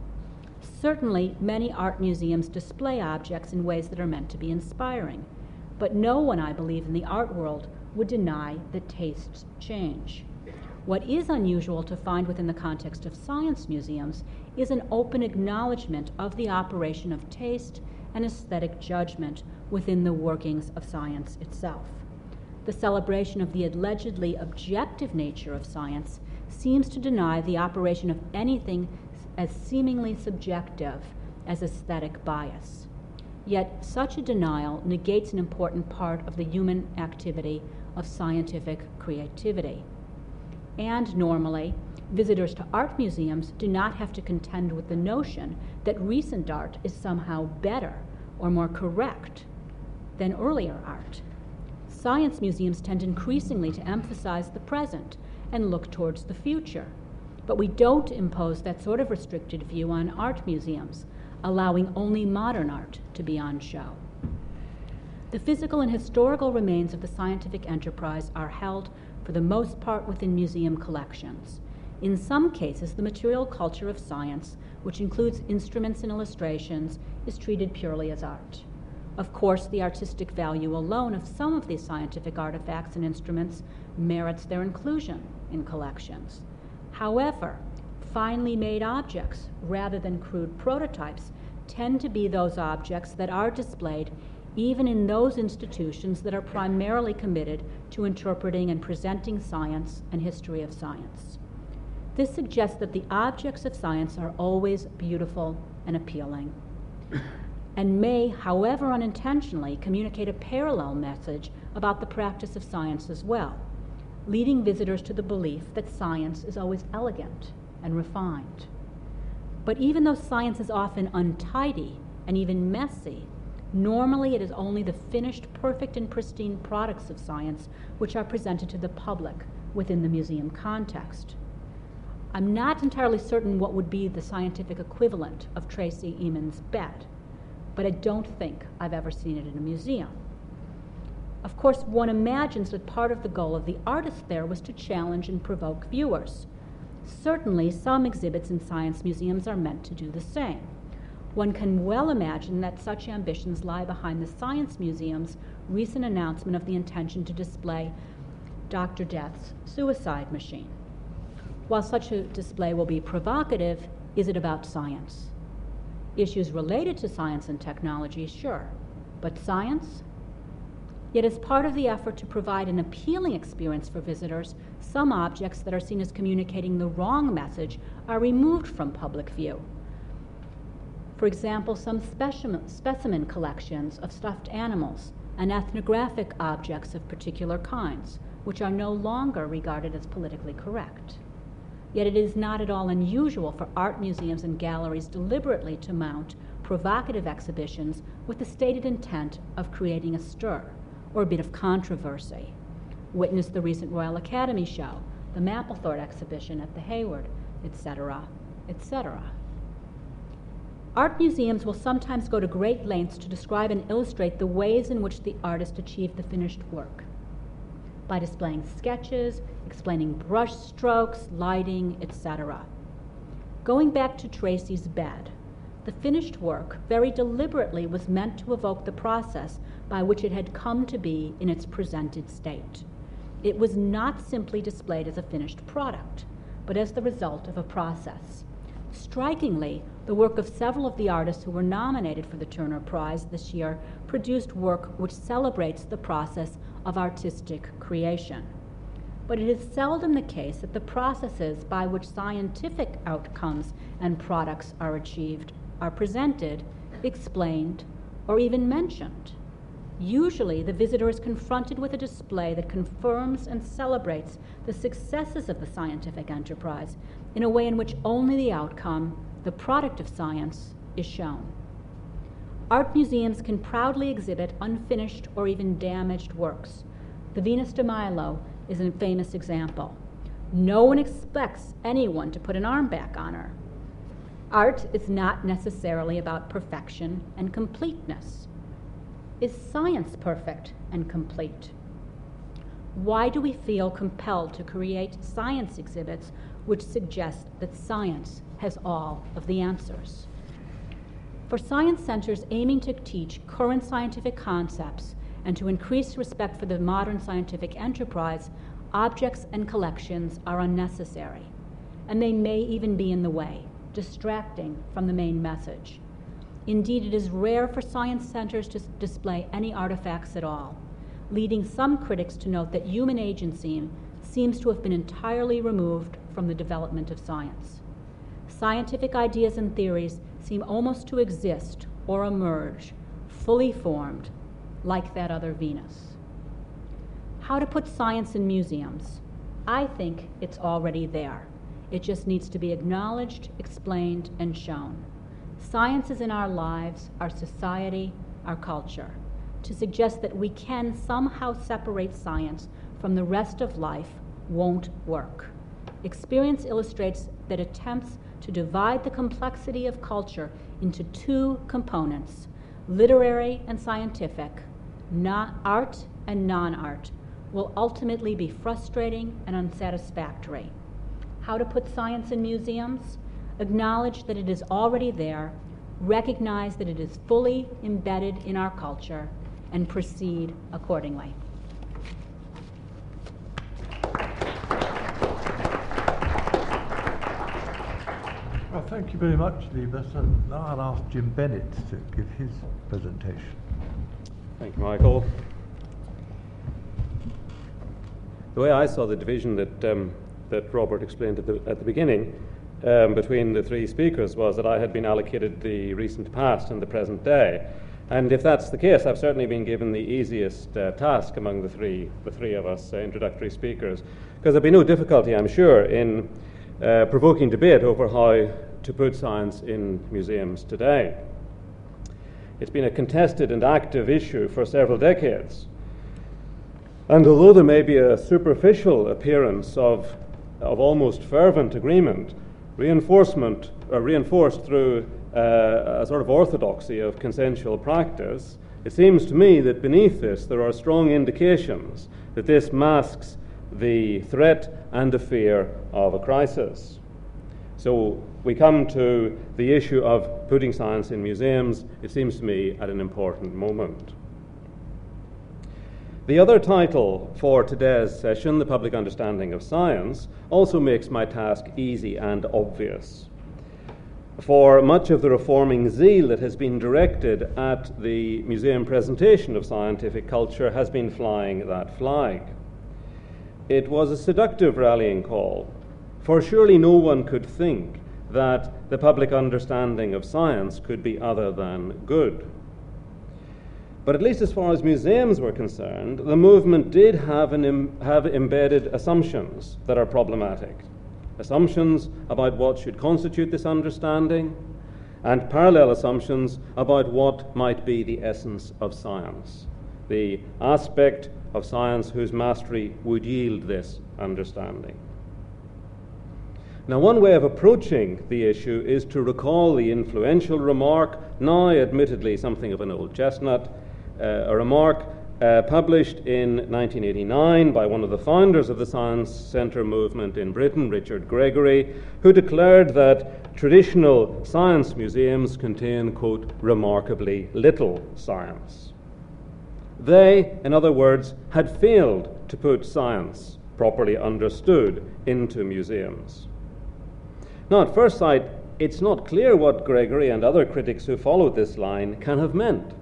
Certainly, many art museums display objects in ways that are meant to be inspiring, but no one, I believe, in the art world would deny that tastes change. What is unusual to find within the context of science museums is an open acknowledgement of the operation of taste and aesthetic judgment within the workings of science itself. The celebration of the allegedly objective nature of science seems to deny the operation of anything as seemingly subjective as aesthetic bias. Yet such a denial negates an important part of the human activity of scientific creativity. And normally, visitors to art museums do not have to contend with the notion that recent art is somehow better or more correct than earlier art. Science museums tend increasingly to emphasize the present and look towards the future. But we don't impose that sort of restricted view on art museums, allowing only modern art to be on show. The physical and historical remains of the scientific enterprise are held, for the most part, within museum collections. In some cases, the material culture of science, which includes instruments and illustrations, is treated purely as art. Of course, the artistic value alone of some of these scientific artifacts and instruments merits their inclusion in collections. However, finely made objects, rather than crude prototypes, tend to be those objects that are displayed even in those institutions that are primarily committed to interpreting and presenting science and history of science. This suggests that the objects of science are always beautiful and appealing, and may, however unintentionally, communicate a parallel message about the practice of science as well, leading visitors to the belief that science is always elegant and refined. But even though science is often untidy and even messy, normally it is only the finished, perfect, and pristine products of science which are presented to the public within the museum context. I'm not entirely certain what would be the scientific equivalent of Tracey Emin's bed, but I don't think I've ever seen it in a museum. Of course, one imagines that part of the goal of the artist there was to challenge and provoke viewers. Certainly, some exhibits in science museums are meant to do the same. One can well imagine that such ambitions lie behind the Science Museum's recent announcement of the intention to display Dr. Death's suicide machine. While such a display will be provocative, is it about science? Issues related to science and technology, sure, but science? Yet as part of the effort to provide an appealing experience for visitors, some objects that are seen as communicating the wrong message are removed from public view. For example, some specimen collections of stuffed animals and ethnographic objects of particular kinds, which are no longer regarded as politically correct. Yet it is not at all unusual for art museums and galleries deliberately to mount provocative exhibitions with the stated intent of creating a stir or a bit of controversy. Witness the recent Royal Academy show, the Mapplethorpe exhibition at the Hayward, etc., etc. Art museums will sometimes go to great lengths to describe and illustrate the ways in which the artist achieved the finished work, by displaying sketches, explaining brush strokes, lighting, etc. Going back to Tracey's bed, the finished work very deliberately was meant to evoke the process by which it had come to be in its presented state. It was not simply displayed as a finished product, but as the result of a process. Strikingly, the work of several of the artists who were nominated for the Turner Prize this year produced work which celebrates the process of artistic creation. But it is seldom the case that the processes by which scientific outcomes and products are achieved are presented, explained, or even mentioned. Usually, the visitor is confronted with a display that confirms and celebrates the successes of the scientific enterprise in a way in which only the outcome, the product of science, is shown. Art museums can proudly exhibit unfinished or even damaged works. The Venus de Milo is a famous example. No one expects anyone to put an arm back on her. Art is not necessarily about perfection and completeness. Is science perfect and complete? Why do we feel compelled to create science exhibits which suggest that science has all of the answers? For science centers aiming to teach current scientific concepts and to increase respect for the modern scientific enterprise, objects and collections are unnecessary, and they may even be in the way, distracting from the main message. Indeed, it is rare for science centers to display any artifacts at all, leading some critics to note that human agency seems to have been entirely removed from the development of science. Scientific ideas and theories seem almost to exist or emerge, fully formed, like that other Venus. How to put science in museums? I think it's already there. It just needs to be acknowledged, explained, and shown. Science is in our lives, our society, our culture. To suggest that we can somehow separate science from the rest of life won't work. Experience illustrates that attempts to divide the complexity of culture into two components, literary and scientific, not art and non-art, will ultimately be frustrating and unsatisfactory. How to put science in museums? Acknowledge that it is already there, recognize that it is fully embedded in our culture, and proceed accordingly. Well, thank you very much, Liebes. And now I'll ask Jim Bennett to give his presentation. Thank you, Michael. The way I saw the division that Robert explained at the beginning between the three speakers was that I had been allocated the recent past and the present day. And if that's the case, I've certainly been given the easiest task among the three of us introductory speakers, because there'll be no difficulty, I'm sure, in provoking debate over how to put science in museums today. It's been a contested and active issue for several decades. And although there may be a superficial appearance of almost fervent agreement, reinforced through a sort of orthodoxy of consensual practice, it seems to me that beneath this there are strong indications that this masks the threat and the fear of a crisis. So we come to the issue of putting science in museums, it seems to me, at an important moment. The other title for today's session, The Public Understanding of Science, also makes my task easy and obvious. For much of the reforming zeal that has been directed at the museum presentation of scientific culture has been flying that flag. It was a seductive rallying call, for surely no one could think that the public understanding of science could be other than good. But at least as far as museums were concerned, the movement did have embedded assumptions that are problematic. Assumptions about what should constitute this understanding, and parallel assumptions about what might be the essence of science, the aspect of science whose mastery would yield this understanding. Now, one way of approaching the issue is to recall the influential remark, now admittedly something of an old chestnut, a remark published in 1989 by one of the founders of the Science Centre movement in Britain, Richard Gregory, who declared that traditional science museums contain, quote, remarkably little science. They, in other words, had failed to put science, properly understood, into museums. Now, at first sight, it's not clear what Gregory and other critics who followed this line can have meant.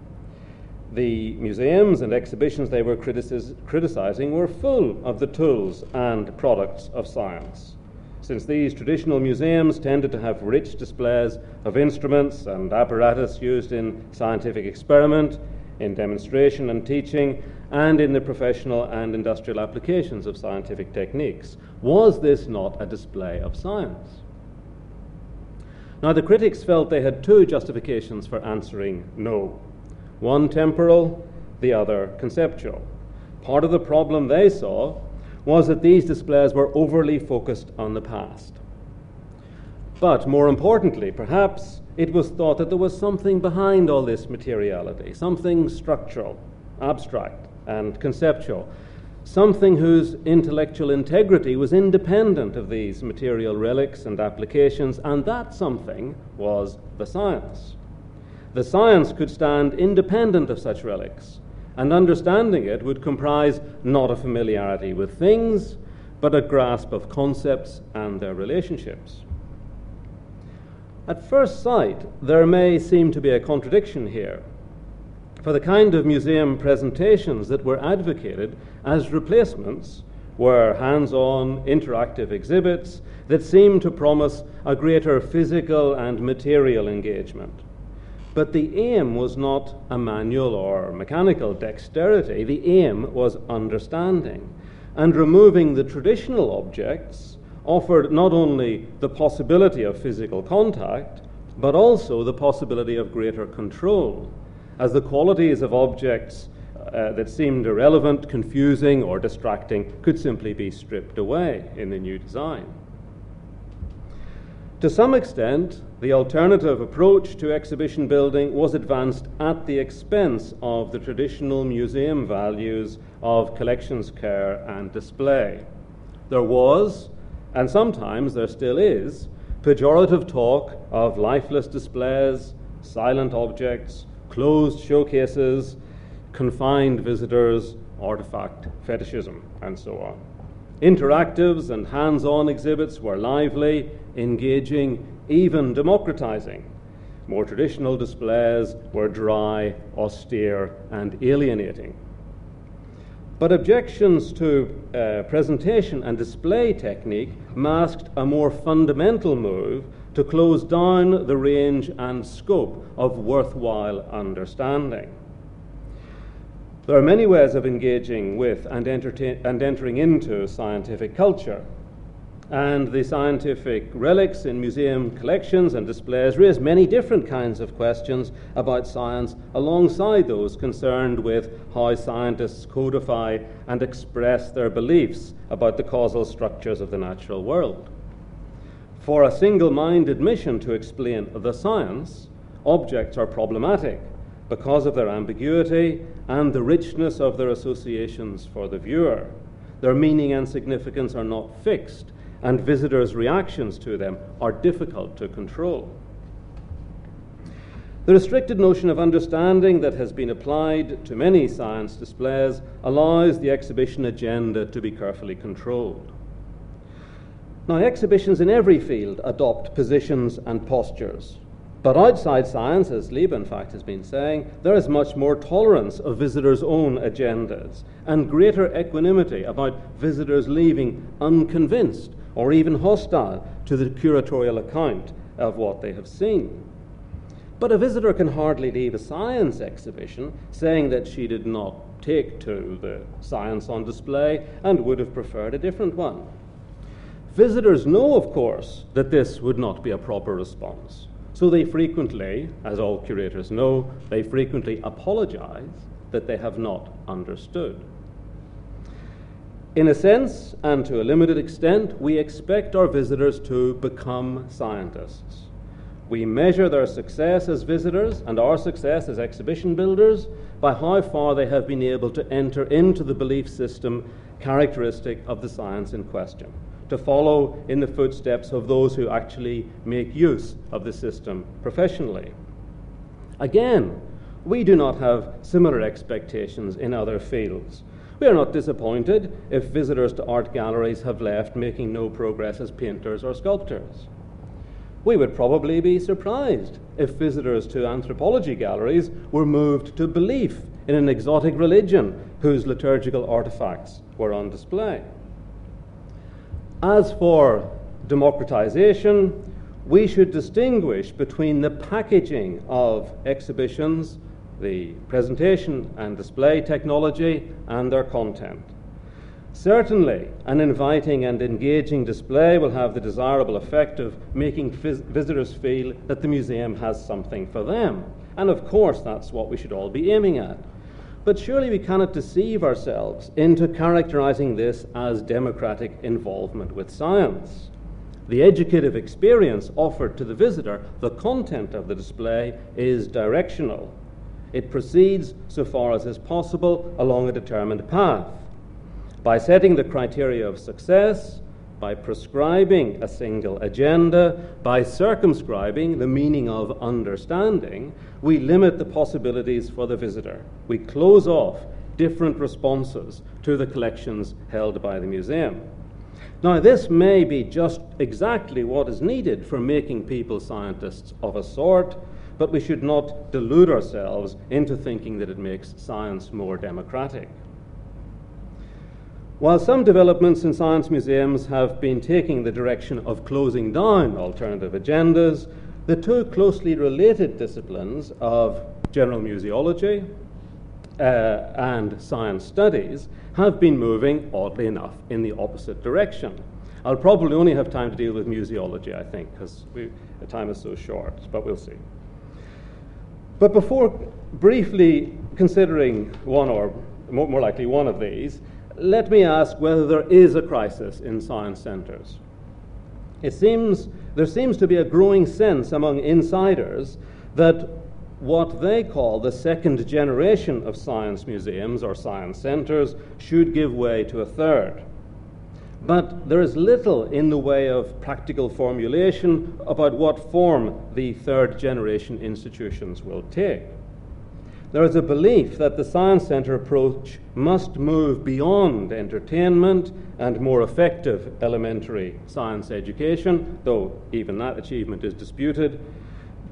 The museums and exhibitions they were criticizing were full of the tools and products of science, since these traditional museums tended to have rich displays of instruments and apparatus used in scientific experiment, in demonstration and teaching, and in the professional and industrial applications of scientific techniques. Was this not a display of science? Now, the critics felt they had two justifications for answering no. One temporal, the other conceptual. Part of the problem they saw was that these displays were overly focused on the past. But more importantly, perhaps, it was thought that there was something behind all this materiality, something structural, abstract, and conceptual, something whose intellectual integrity was independent of these material relics and applications, and that something was the science. The science could stand independent of such relics, and understanding it would comprise not a familiarity with things, but a grasp of concepts and their relationships. At first sight, there may seem to be a contradiction here, for the kind of museum presentations that were advocated as replacements were hands-on, interactive exhibits that seemed to promise a greater physical and material engagement. But the aim was not a manual or mechanical dexterity. The aim was understanding. And removing the traditional objects offered not only the possibility of physical contact, but also the possibility of greater control, as the qualities of objects that seemed irrelevant, confusing, or distracting could simply be stripped away in the new design. To some extent, the alternative approach to exhibition building was advanced at the expense of the traditional museum values of collections care and display. There was, and sometimes there still is, pejorative talk of lifeless displays, silent objects, closed showcases, confined visitors, artifact fetishism, and so on. Interactives and hands-on exhibits were lively, engaging, even democratizing. More traditional displays were dry, austere, and alienating. But objections to presentation and display technique masked a more fundamental move to close down the range and scope of worthwhile understanding. There are many ways of engaging with and entering into scientific culture, and the scientific relics in museum collections and displays raise many different kinds of questions about science alongside those concerned with how scientists codify and express their beliefs about the causal structures of the natural world. For a single-minded mission to explain the science, objects are problematic because of their ambiguity and the richness of their associations for the viewer. Their meaning and significance are not fixed, and visitors' reactions to them are difficult to control. The restricted notion of understanding that has been applied to many science displays allows the exhibition agenda to be carefully controlled. Now, exhibitions in every field adopt positions and postures. But outside science, as Liebe in fact has been saying, there is much more tolerance of visitors' own agendas and greater equanimity about visitors leaving unconvinced or even hostile to the curatorial account of what they have seen. But a visitor can hardly leave a science exhibition saying that she did not take to the science on display and would have preferred a different one. Visitors know, of course, that this would not be a proper response. So they frequently, as all curators know, they frequently apologize that they have not understood. In a sense, and to a limited extent, we expect our visitors to become scientists. We measure their success as visitors and our success as exhibition builders by how far they have been able to enter into the belief system characteristic of the science in question, to follow in the footsteps of those who actually make use of the system professionally. Again, we do not have similar expectations in other fields. We are not disappointed if visitors to art galleries have left making no progress as painters or sculptors. We would probably be surprised if visitors to anthropology galleries were moved to belief in an exotic religion whose liturgical artifacts were on display. As for democratization, we should distinguish between the packaging of exhibitions, the presentation and display technology, and their content. Certainly, an inviting and engaging display will have the desirable effect of making visitors feel that the museum has something for them. And of course, that's what we should all be aiming at. But surely we cannot deceive ourselves into characterizing this as democratic involvement with science. The educative experience offered to the visitor, the content of the display, is directional. It proceeds, so far as is possible, along a determined path. By setting the criteria of success, by prescribing a single agenda, by circumscribing the meaning of understanding, we limit the possibilities for the visitor. We close off different responses to the collections held by the museum. Now, this may be just exactly what is needed for making people scientists of a sort, but we should not delude ourselves into thinking that it makes science more democratic. While some developments in science museums have been taking the direction of closing down alternative agendas, the two closely related disciplines of general museology and science studies have been moving, oddly enough, in the opposite direction. I'll probably only have time to deal with museology, I think, because the time is so short, but we'll see. But before briefly considering one, or more likely one of these, let me ask whether there is a crisis in science centres. There seems to be a growing sense among insiders that what they call the second generation of science museums or science centres should give way to a third. But there is little in the way of practical formulation about what form the third generation institutions will take. There is a belief that the science centre approach must move beyond entertainment and more effective elementary science education, though even that achievement is disputed,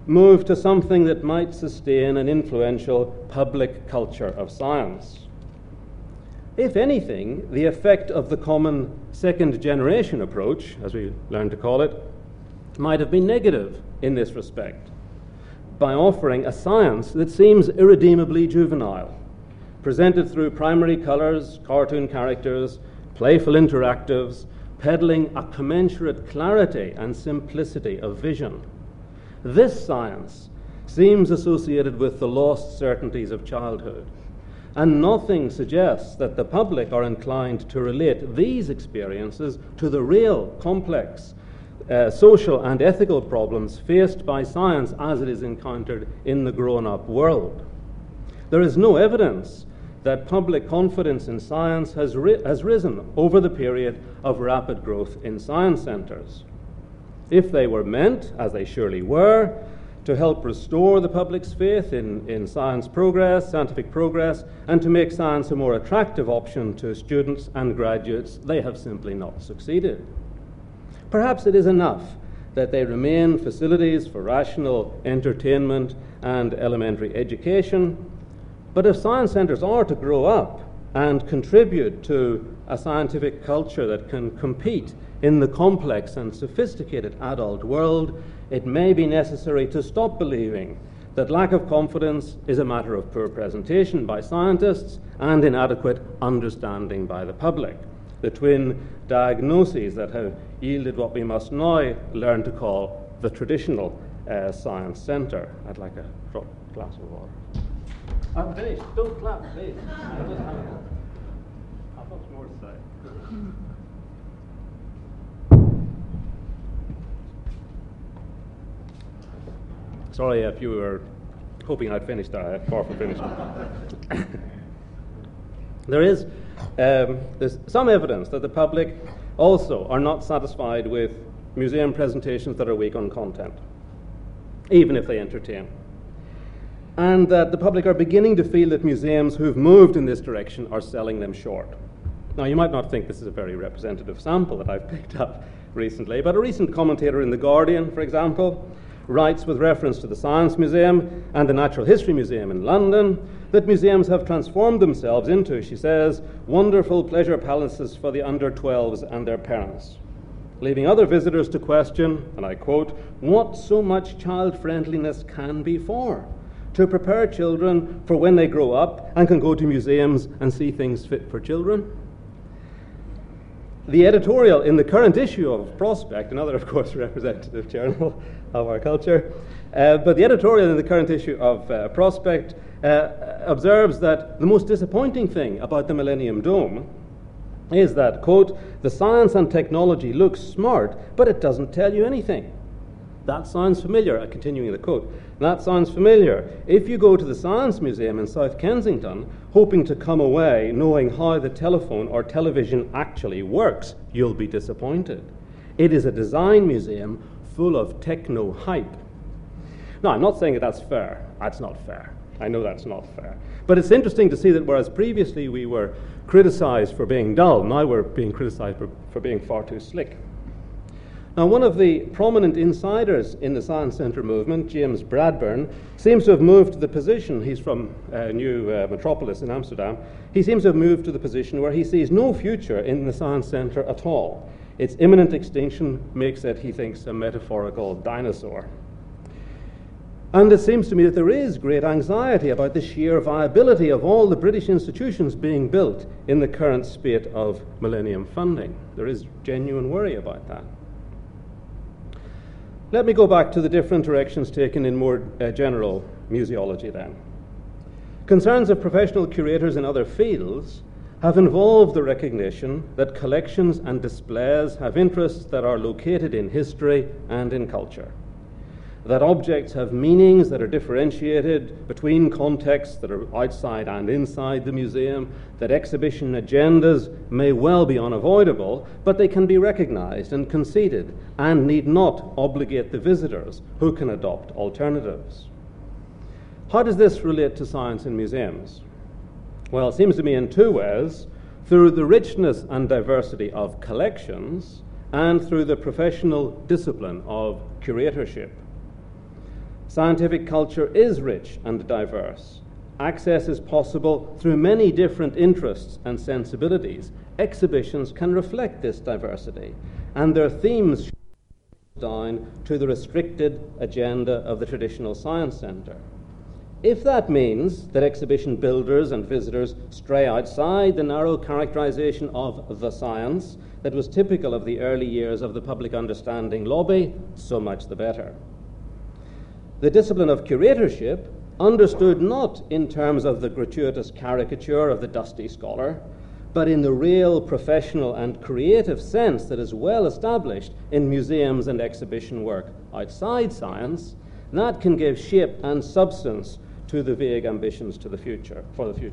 move to something that might sustain an influential public culture of science. If anything, the effect of the common second-generation approach, as we learn to call it, might have been negative in this respect, by offering a science that seems irredeemably juvenile, presented through primary colors, cartoon characters, playful interactives, peddling a commensurate clarity and simplicity of vision. This science seems associated with the lost certainties of childhood, and nothing suggests that the public are inclined to relate these experiences to the real, complex, social and ethical problems faced by science as it is encountered in the grown-up world. There is no evidence that public confidence in science has risen over the period of rapid growth in science centres. If they were meant, as they surely were, to help restore the public's faith in science progress, scientific progress, and to make science a more attractive option to students and graduates, they have simply not succeeded. Perhaps it is enough that they remain facilities for rational entertainment and elementary education, but if science centres are to grow up and contribute to a scientific culture that can compete in the complex and sophisticated adult world, it may be necessary to stop believing that lack of confidence is a matter of poor presentation by scientists and inadequate understanding by the public. The twin diagnoses that have yielded what we must now learn to call the traditional science centre. I'd like a glass of water. I'm finished. Don't clap, please. I've got more to say. Sorry if you were hoping I'd finished that. Far from finished. There's some evidence that the public also are not satisfied with museum presentations that are weak on content, even if they entertain. And that the public are beginning to feel that museums who've moved in this direction are selling them short. Now, you might not think this is a very representative sample that I've picked up recently, but a recent commentator in The Guardian, for example, writes with reference to the Science Museum and the Natural History Museum in London that museums have transformed themselves into, she says, wonderful pleasure palaces for the under-12s and their parents, leaving other visitors to question, and I quote, what so much child-friendliness can be for, to prepare children for when they grow up and can go to museums and see things fit for children. The editorial in the current issue of Prospect, another, of course, representative journal of our culture, but the editorial in the current issue of Prospect observes that the most disappointing thing about the Millennium Dome is that, quote, the science and technology looks smart, but it doesn't tell you anything. That sounds familiar, continuing the quote, that sounds familiar. If you go to the Science Museum in South Kensington, hoping to come away knowing how the telephone or television actually works, you'll be disappointed. It is a design museum full of techno-hype. Now, I'm not saying that that's fair. That's not fair. I know that's not fair. But it's interesting to see that whereas previously we were criticized for being dull, now we're being criticized for being far too slick. Now, one of the prominent insiders in the Science Centre movement, James Bradburn, seems to have moved to the position, he's from New Metropolis in Amsterdam, he seems to have moved to the position where he sees no future in the Science Centre at all. Its imminent extinction makes it, he thinks, a metaphorical dinosaur. And it seems to me that there is great anxiety about the sheer viability of all the British institutions being built in the current spate of millennium funding. There is genuine worry about that. Let me go back to the different directions taken in more general museology then. Concerns of professional curators in other fields have involved the recognition that collections and displays have interests that are located in history and in culture, that objects have meanings that are differentiated between contexts that are outside and inside the museum, that exhibition agendas may well be unavoidable, but they can be recognized and conceded and need not obligate the visitors who can adopt alternatives. How does this relate to science in museums? Well, it seems to me in two ways: through the richness and diversity of collections and through the professional discipline of curatorship. Scientific culture is rich and diverse. Access is possible through many different interests and sensibilities. Exhibitions can reflect this diversity, and their themes down to the restricted agenda of the traditional science centre. If that means that exhibition builders and visitors stray outside the narrow characterization of the science that was typical of the early years of the public understanding lobby, so much the better. The discipline of curatorship, understood not in terms of the gratuitous caricature of the dusty scholar, but in the real professional and creative sense that is well established in museums and exhibition work outside science, that can give shape and substance to the vague ambitions for the future.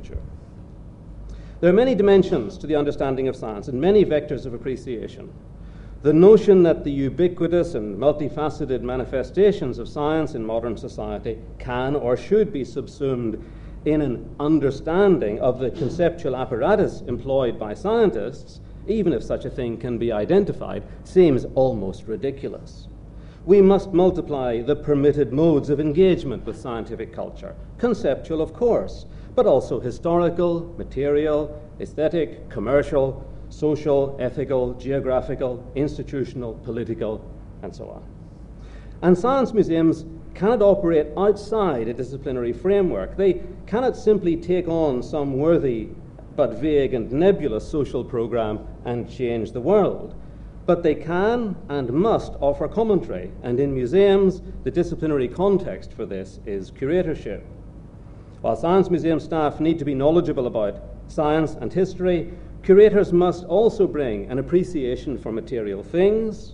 There are many dimensions to the understanding of science and many vectors of appreciation. The notion that the ubiquitous and multifaceted manifestations of science in modern society can or should be subsumed in an understanding of the conceptual apparatus employed by scientists, even if such a thing can be identified, seems almost ridiculous. We must multiply the permitted modes of engagement with scientific culture, conceptual, of course, but also historical, material, aesthetic, commercial, social, ethical, geographical, institutional, political, and so on. And science museums cannot operate outside a disciplinary framework. They cannot simply take on some worthy but vague and nebulous social program and change the world. But they can and must offer commentary, and in museums, the disciplinary context for this is curatorship. While science museum staff need to be knowledgeable about science and history, curators must also bring an appreciation for material things,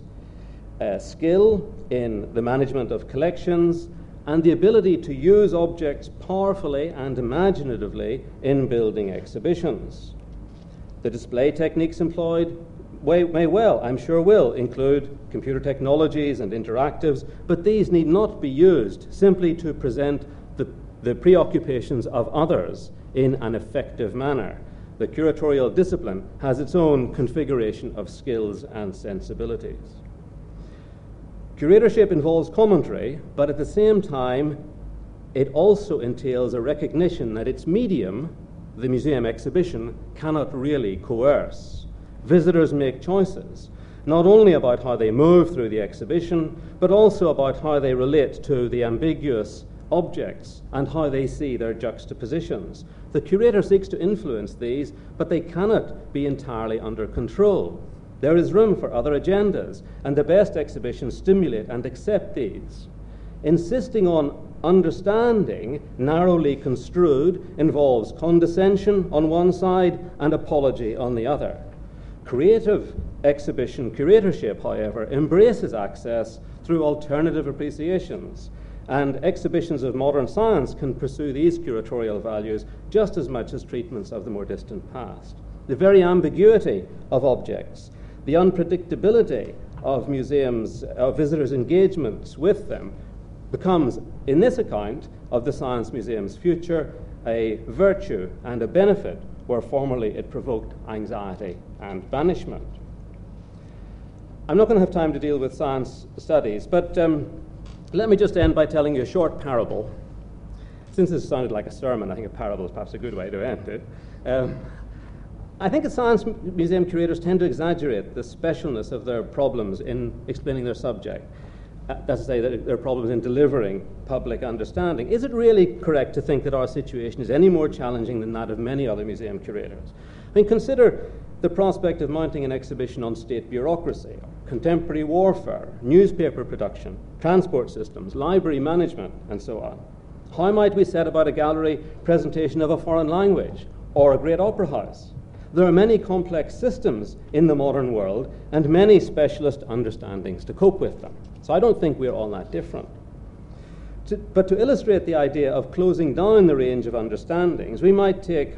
skill in the management of collections, and the ability to use objects powerfully and imaginatively in building exhibitions. The display techniques employed may well, I'm sure will, include computer technologies and interactives, but these need not be used simply to present the preoccupations of others in an effective manner. The curatorial discipline has its own configuration of skills and sensibilities. Curatorship involves commentary, but at the same time, it also entails a recognition that its medium, the museum exhibition, cannot really coerce. Visitors make choices, not only about how they move through the exhibition, but also about how they relate to the ambiguous objects and how they see their juxtapositions. The curator seeks to influence these, but they cannot be entirely under control. There is room for other agendas, and the best exhibitions stimulate and accept these. Insisting on understanding, narrowly construed, involves condescension on one side and apology on the other. Creative exhibition curatorship, however, embraces access through alternative appreciations, and exhibitions of modern science can pursue these curatorial values just as much as treatments of the more distant past. The very ambiguity of objects, the unpredictability of museums, of visitors' engagements with them, becomes, in this account of the Science Museum's future, a virtue and a benefit where formerly it provoked anxiety and banishment. I'm not going to have time to deal with science studies, but let me just end by telling you a short parable. Since this sounded like a sermon, I think a parable is perhaps a good way to end it. I think that science museum curators tend to exaggerate the specialness of their problems in explaining their subject. That's to say, that their problems in delivering public understanding. Is it really correct to think that our situation is any more challenging than that of many other museum curators? I mean, consider the prospect of mounting an exhibition on state bureaucracy, contemporary warfare, newspaper production, transport systems, library management, and so on. How might we set about a gallery presentation of a foreign language or a great opera house? There are many complex systems in the modern world and many specialist understandings to cope with them. So I don't think we're all that different. But to illustrate the idea of closing down the range of understandings, we might take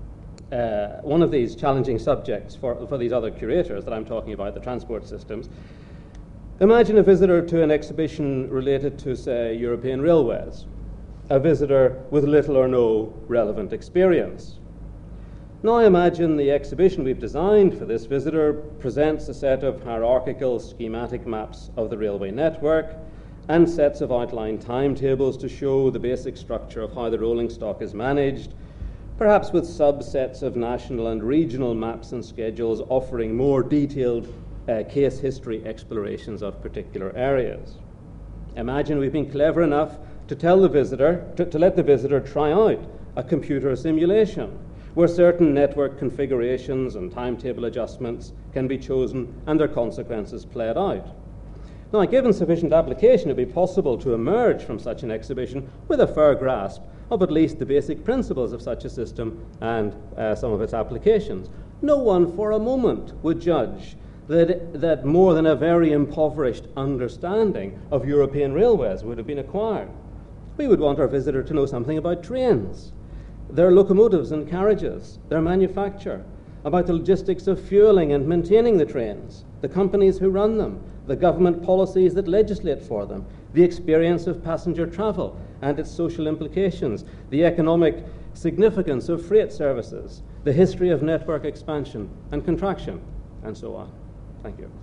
one of these challenging subjects for these other curators that I'm talking about, the transport systems. Imagine a visitor to an exhibition related to, say, European railways, a visitor with little or no relevant experience. Now imagine the exhibition we've designed for this visitor presents a set of hierarchical schematic maps of the railway network and sets of outline timetables to show the basic structure of how the rolling stock is managed, perhaps with subsets of national and regional maps and schedules offering more detailed case history explorations of particular areas. Imagine we've been clever enough to tell the visitor, to let the visitor try out a computer simulation where certain network configurations and timetable adjustments can be chosen and their consequences played out. Now, given sufficient application, it would be possible to emerge from such an exhibition with a fair grasp of at least the basic principles of such a system and some of its applications. No one for a moment would judge that more than a very impoverished understanding of European railways would have been acquired. We would want our visitor to know something about trains, their locomotives and carriages, their manufacture, about the logistics of fueling and maintaining the trains, the companies who run them, the government policies that legislate for them, the experience of passenger travel and its social implications, the economic significance of freight services, the history of network expansion and contraction, and so on. Thank you.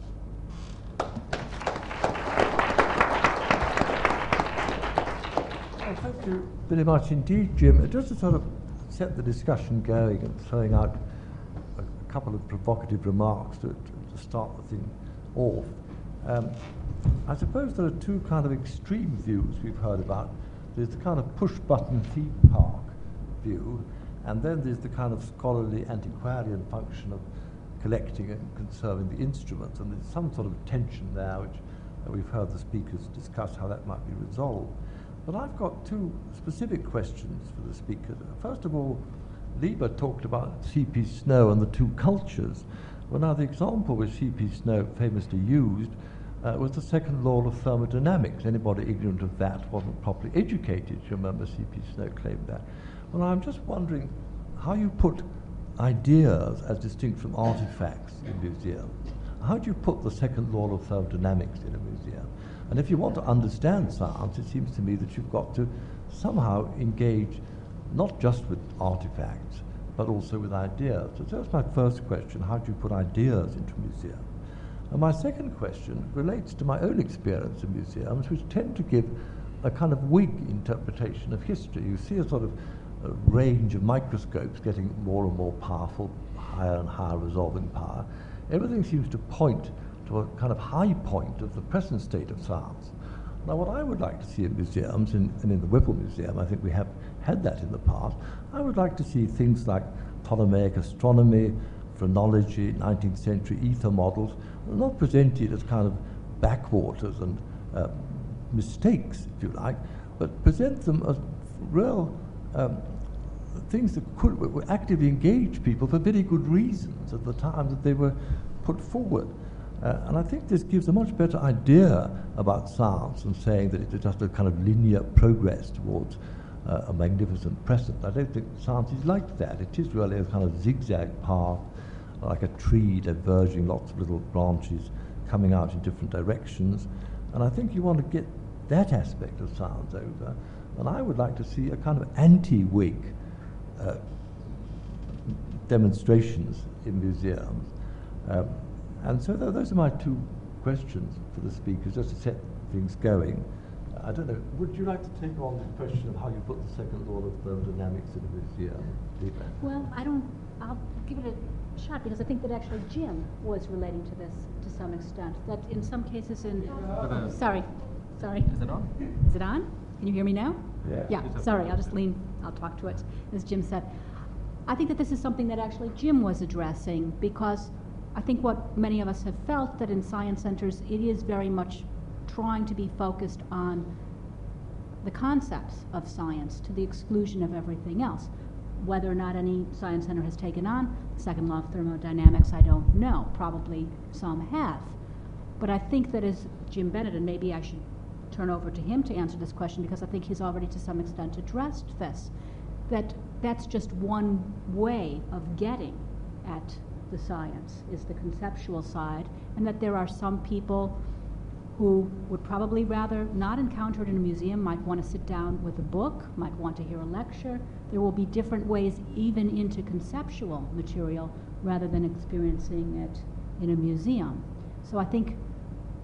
Well, thank you very much indeed, Jim. Just to sort of set the discussion going and throwing out a couple of provocative remarks to start the thing off. I suppose there are two kind of extreme views we've heard about. There's the kind of push-button theme park view, and then there's the kind of scholarly antiquarian function of collecting and conserving the instruments, and there's some sort of tension there which we've heard the speakers discuss how that might be resolved. But I've got two specific questions for the speakers. First of all, Lieber talked about C.P. Snow and the two cultures. Well, now the example which C.P. Snow famously used was the second law of thermodynamics. Anybody ignorant of that wasn't properly educated. You remember C.P. Snow claimed that. Well, I'm just wondering how you put ideas as distinct from artifacts in museums. How do you put the second law of thermodynamics in a museum? And if you want to understand science, it seems to me that you've got to somehow engage not just with artifacts, but also with ideas. So that's my first question: how do you put ideas into a museum? And my second question relates to my own experience in museums, which tend to give a kind of Whig interpretation of history. You see a sort of a range of microscopes getting more and more powerful, higher and higher resolving power. Everything seems to point to a kind of high point of the present state of science. Now, what I would like to see in museums, and in the Whipple Museum, I think we have had that in the past, I would like to see things like Ptolemaic astronomy, phrenology, 19th century ether models, not presented as kind of backwaters and mistakes, if you like, but present them as real things that would actively engage people for very good reasons at the time that they were put forward. And I think this gives a much better idea about science than saying that it's just a kind of linear progress towards a magnificent present. I don't think science is like that. It is really a kind of zigzag path, like a tree diverging, lots of little branches coming out in different directions. And I think you want to get that aspect of science over. And I would like to see a kind of anti-Whig demonstrations in museums. And so those are my two questions for the speakers, just to set things going. I don't know, would you like to take on the question of how you put the second law of thermodynamics in a museum? Well, I'll give it a shot, because I think that actually Jim was relating to this to some extent. That in some cases Sorry. Is it on? Is it on? Can you hear me now? Yeah. Yeah, sorry, I'll talk to it, as Jim said. I think that this is something that actually Jim was addressing, because I think what many of us have felt, that in science centers it is very much trying to be focused on the concepts of science to the exclusion of everything else. Whether or not any science center has taken on the second law of thermodynamics, I don't know. Probably some have. But I think that as Jim Bennett, and maybe I should turn over to him to answer this question, because I think he's already to some extent addressed this, that's just one way of getting at the science, is the conceptual side, and that there are some people who would probably rather not encounter it in a museum, might want to sit down with a book, might want to hear a lecture. There will be different ways even into conceptual material rather than experiencing it in a museum. So I think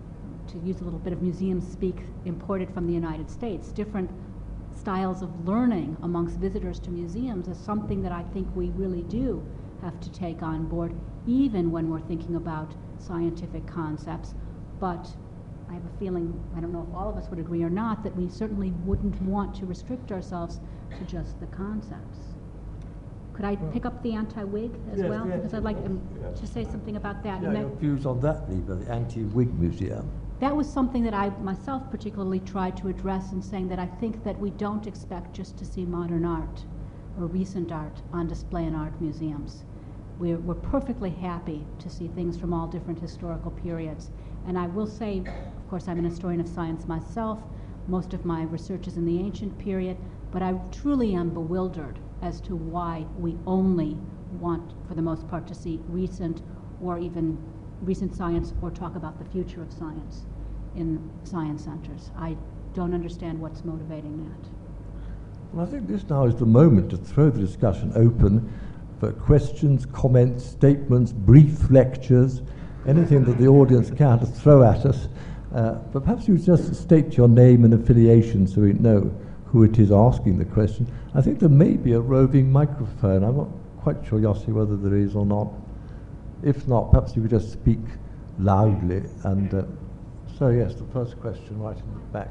to use a little bit of museum speak imported from the United States, different styles of learning amongst visitors to museums is something that I think we really do have to take on board, even when we're thinking about scientific concepts. But I have a feeling, I don't know if all of us would agree or not, that we certainly wouldn't want to restrict ourselves to just the concepts. Could I pick up the anti-wig as Yes, well? yes, Because I'd like yes. to say something about that. Yeah, your views on that, Liva, the anti-wig museum. That was something that I myself particularly tried to address in saying that I think that we don't expect just to see modern art or recent art on display in art museums. We're perfectly happy to see things from all different historical periods. And I will say, of course, I'm an historian of science myself. Most of my research is in the ancient period, but I truly am bewildered as to why we only want, for the most part, to see recent or even recent science or talk about the future of science in science centers. I don't understand what's motivating that. Well, I think this now is the moment to throw the discussion open for questions, comments, statements, brief lectures, anything that the audience can to throw at us. But perhaps you just state your name and affiliation so we know who it is asking the question. I think there may be a roving microphone. I'm not quite sure, Yossi, whether there is or not. If not, perhaps you could just speak loudly. And so, yes, the first question right in the back.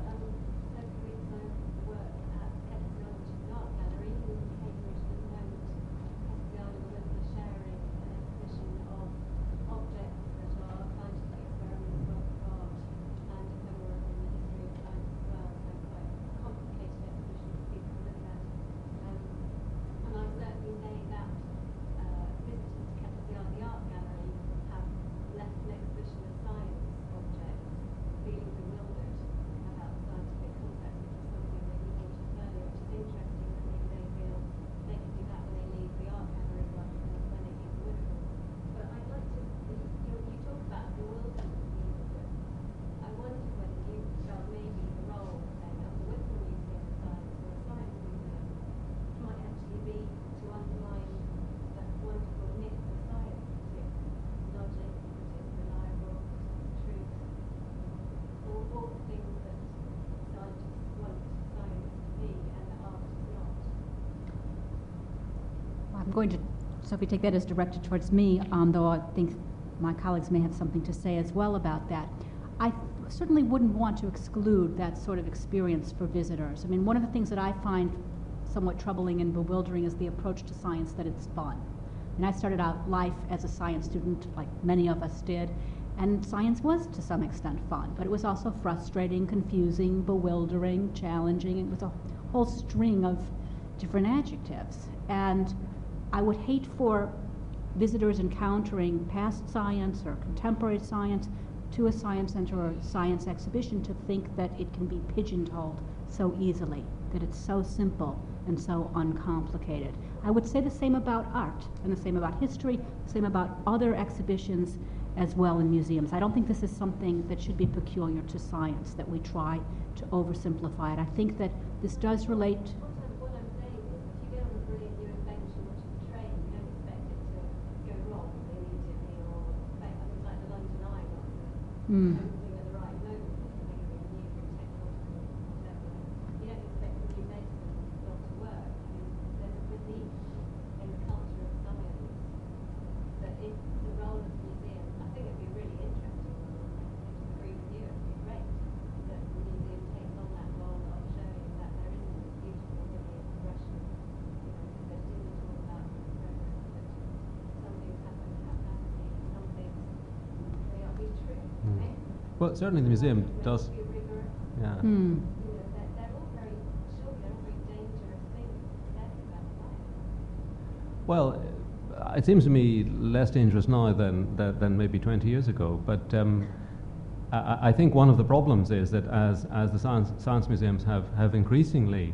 I'm going to, Sophie, take that as directed towards me, though I think my colleagues may have something to say as well about that. I certainly wouldn't want to exclude that sort of experience for visitors. I mean, one of the things that I find somewhat troubling and bewildering is the approach to science that it's fun. And I started out life as a science student, like many of us did, and science was to some extent fun, but it was also frustrating, confusing, bewildering, challenging. It was a whole string of different adjectives. And I would hate for visitors encountering past science or contemporary science to a science center or a science exhibition to think that it can be pigeonholed so easily, that it's so simple and so uncomplicated. I would say the same about art, and the same about history, the same about other exhibitions as well in museums. I don't think this is something that should be peculiar to science, that we try to oversimplify it. I think that this does relate. What I'm saying is, if you get on a brilliant new invention which is a train, you don't expect it to go wrong immediately, or like the London Eye wasn't opening at the right moment, maybe a new technological whatever. You don't expect the new medicine not to work. I mean, there's a belief in the culture of science that if the role of the museum, I think it'd be a really interesting role, I agree with you, it'd be great that the museum takes on that role of showing that there is this beautiful linear progression, because there didn't talk about progress, but some things happen haphazardly, some things may not be true, right? Well, certainly the museum does. Be rigorous. Yeah. They're all very, surely they're all very dangerous things to say about science. Well, it seems to me less dangerous now than maybe 20 years ago. But I think one of the problems is that as the science museums have increasingly,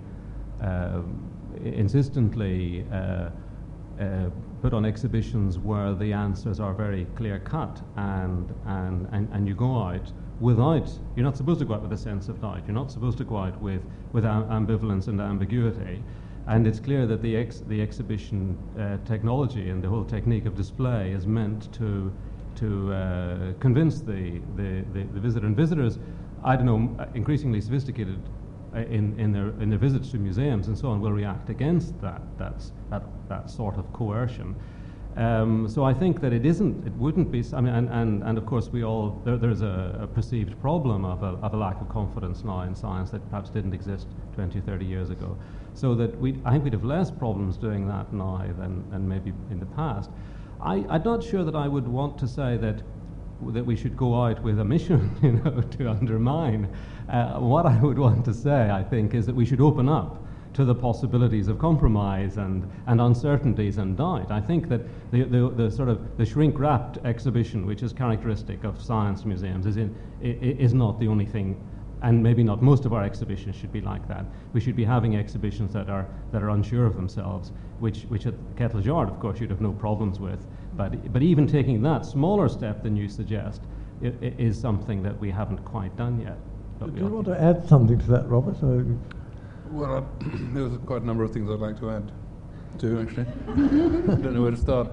insistently put on exhibitions where the answers are very clear cut, and you go out without, you're not supposed to go out with a sense of doubt. You're not supposed to go out with ambivalence and ambiguity. And it's clear that the exhibition technology and the whole technique of display is meant to convince the visitor. And visitors, I don't know, increasingly sophisticated in their visits to museums and so on, will react against that sort of coercion. So I think that it wouldn't be. I mean, and of course there's a perceived problem of a lack of confidence now in science that perhaps didn't exist 20 or 30 years ago. So that I think we'd have less problems doing that now than maybe in the past. I'm not sure that I would want to say that we should go out with a mission, to undermine. What I would want to say, I think, is that we should open up to the possibilities of compromise and uncertainties and doubt. I think that the sort of the shrink-wrapped exhibition, which is characteristic of science museums, is not the only thing, and maybe not most of our exhibitions should be like that. We should be having exhibitions that are unsure of themselves, which at Kettle's Yard, of course, you'd have no problems with. But even taking that smaller step than you suggest is something that we haven't quite done yet. Do you want to add something to that, Robert? Well, there's quite a number of things I'd like to add to, actually. I don't know where to start.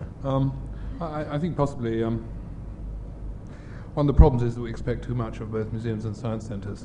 I think possibly one of the problems is that we expect too much of both museums and science centres.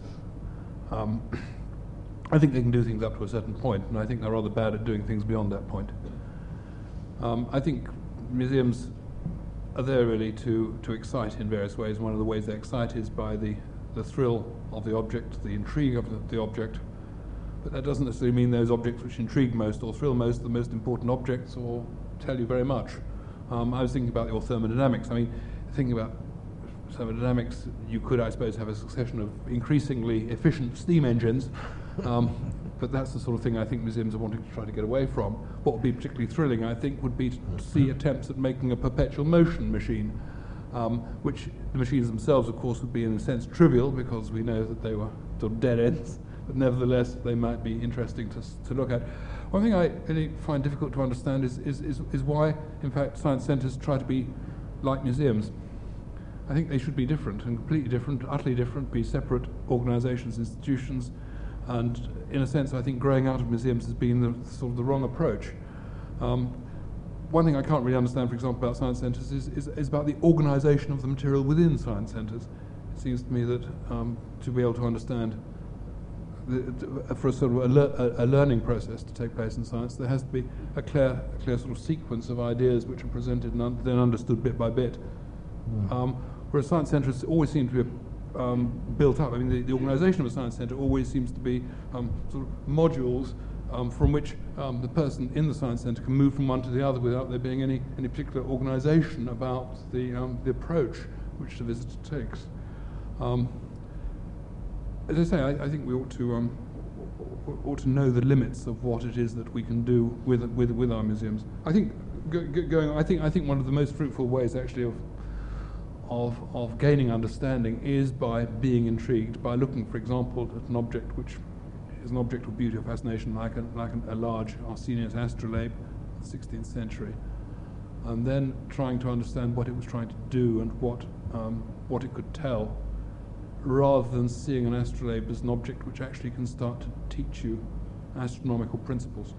I think they can do things up to a certain point, and I think they're rather bad at doing things beyond that point. I think museums are there really to excite in various ways. One of the ways they excite is by the thrill of the object, the intrigue of the object. But that doesn't necessarily mean those objects which intrigue most or thrill most are the most important objects or tell you very much. I was thinking about your thermodynamics. I mean, thinking about thermodynamics, you could, I suppose, have a succession of increasingly efficient steam engines, but that's the sort of thing I think museums are wanting to try to get away from. What would be particularly thrilling, I think, would be to see attempts at making a perpetual motion machine, which the machines themselves, of course, would be in a sense trivial because we know that they were sort of dead ends, but nevertheless they might be interesting to look at. One thing I really find difficult to understand is why, in fact, science centres try to be like museums. I think they should be different and completely different, utterly different, be separate organisations, institutions, and in a sense I think growing out of museums has been the wrong approach. One thing I can't really understand, for example, about science centres is about the organisation of the material within science centres. It seems to me that to be able to understand for a sort of a learning process to take place in science, there has to be a clear sort of sequence of ideas which are presented and then understood bit by bit. Whereas science centres always seem to be built up. I mean, the organisation of a science centre always seems to be sort of modules from which the person in the science centre can move from one to the other without there being any particular organisation about the approach which the visitor takes. As I say, I think we ought to know the limits of what it is that we can do with our museums. I think I think one of the most fruitful ways actually of gaining understanding is by being intrigued, by looking, for example, at an object which is an object of beauty or fascination, like a large Arsenius astrolabe of the 16th century, and then trying to understand what it was trying to do and what it could tell, rather than seeing an astrolabe as an object which actually can start to teach you astronomical principles.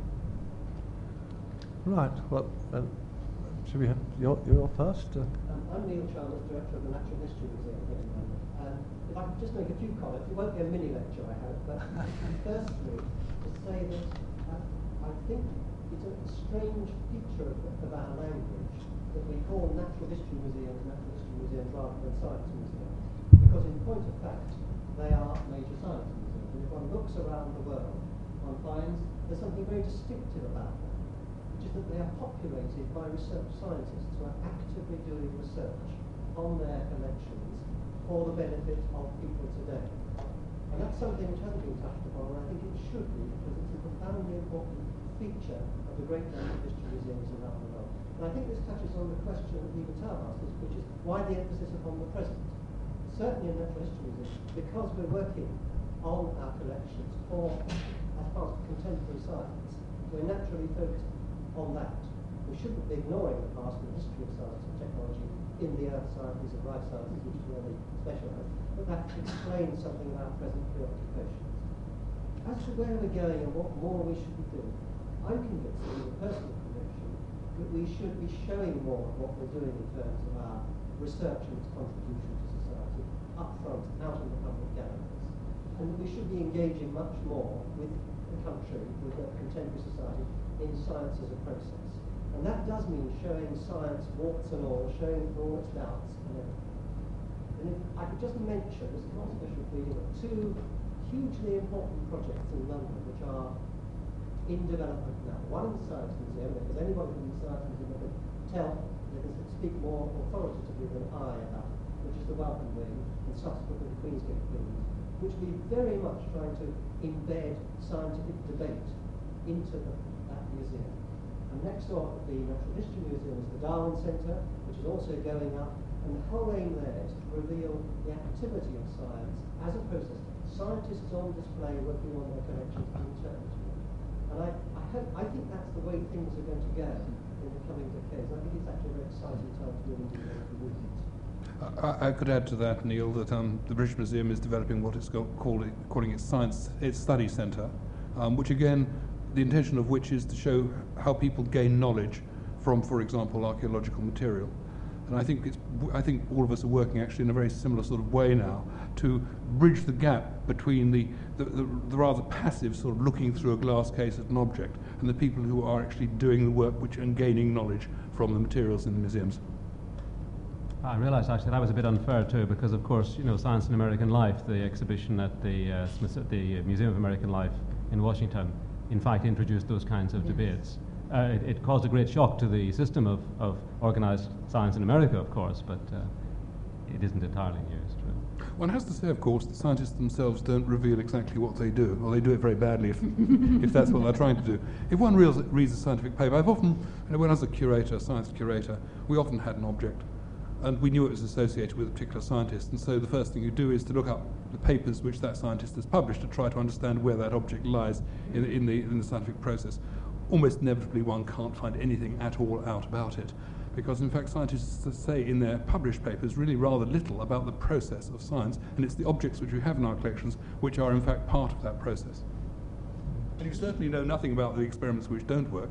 Right. Well, should we have your first? I'm Neil Chalmers, Director of the Natural History Museum here in London. If I could just make a few comments, it won't be a mini lecture, I hope, but firstly, to say that I think it's a strange feature of our language that we call natural history museums rather than science museums, because in point of fact, they are major science museums. And if one looks around the world, one finds there's something very distinctive about them, which is that they are populated by research scientists who are actively doing research on their collections for the benefit of people today. And that's something which hasn't been touched upon, and I think it should be, because it's a profoundly important feature of the great natural history museums around the world. And I think this touches on the question that Eva Tao asked us, which is why the emphasis upon the present? Certainly in natural history museums, because we're working on our collections as part of contemporary science, we're naturally focused on that. We shouldn't be ignoring the past and the history of science and technology in the earth sciences and life sciences, which is where we specialise, but that explains something of our present preoccupations. As to where we're going and what more we should be doing, I'm convinced, in a personal conviction, that we should be showing more of what we're doing in terms of our research and its contribution to society up front, out in the public galleries. And that we should be engaging much more with the country, with the contemporary society, in science as a process. And that does mean showing science warts and all, showing all its doubts and everything. And if I could just mention, as a controversial feeling, two hugely important projects in London which are in development now. One in the Science Museum, because anyone from the Science Museum can speak more authoritatively than I about it, which is the Welcome Wing and subsequently the Queensgate Wing, which will be very much trying to embed scientific debate into that museum. And next door at the Natural History Museum is the Darwin Centre, which is also going up, and the whole aim there is to reveal the activity of science as a process. Scientists on display working on their connections to eternity. And I think that's the way things are going to go in the coming decades. I think it's actually a very exciting time to really do the movement. I could add to that, Neil, that the British Museum is developing what it's calling its study centre, which again, the intention of which is to show how people gain knowledge from, for example, archaeological material. And I think all of us are working actually in a very similar sort of way now to bridge the gap between the rather passive sort of looking through a glass case at an object and the people who are actually doing the work and gaining knowledge from the materials in the museums. I realised actually that was a bit unfair too, because of course, you know, Science in American Life, the exhibition at the Museum of American Life in Washington, in fact introduced those kinds of debates. It caused a great shock to the system of organised science in America, of course, but it isn't entirely new, it's true. One has to say, of course, that scientists themselves don't reveal exactly what they do, or they do it very badly if that's what they're trying to do. If one reads a scientific paper, I've often, when I was a curator, a science curator, we often had an object, and we knew it was associated with a particular scientist, and so the first thing you do is to look up the papers which that scientist has published to try to understand where that object lies in the scientific process. Almost inevitably one can't find anything at all out about it, because in fact scientists say in their published papers really rather little about the process of science, and it's the objects which we have in our collections which are in fact part of that process. And you certainly know nothing about the experiments which don't work.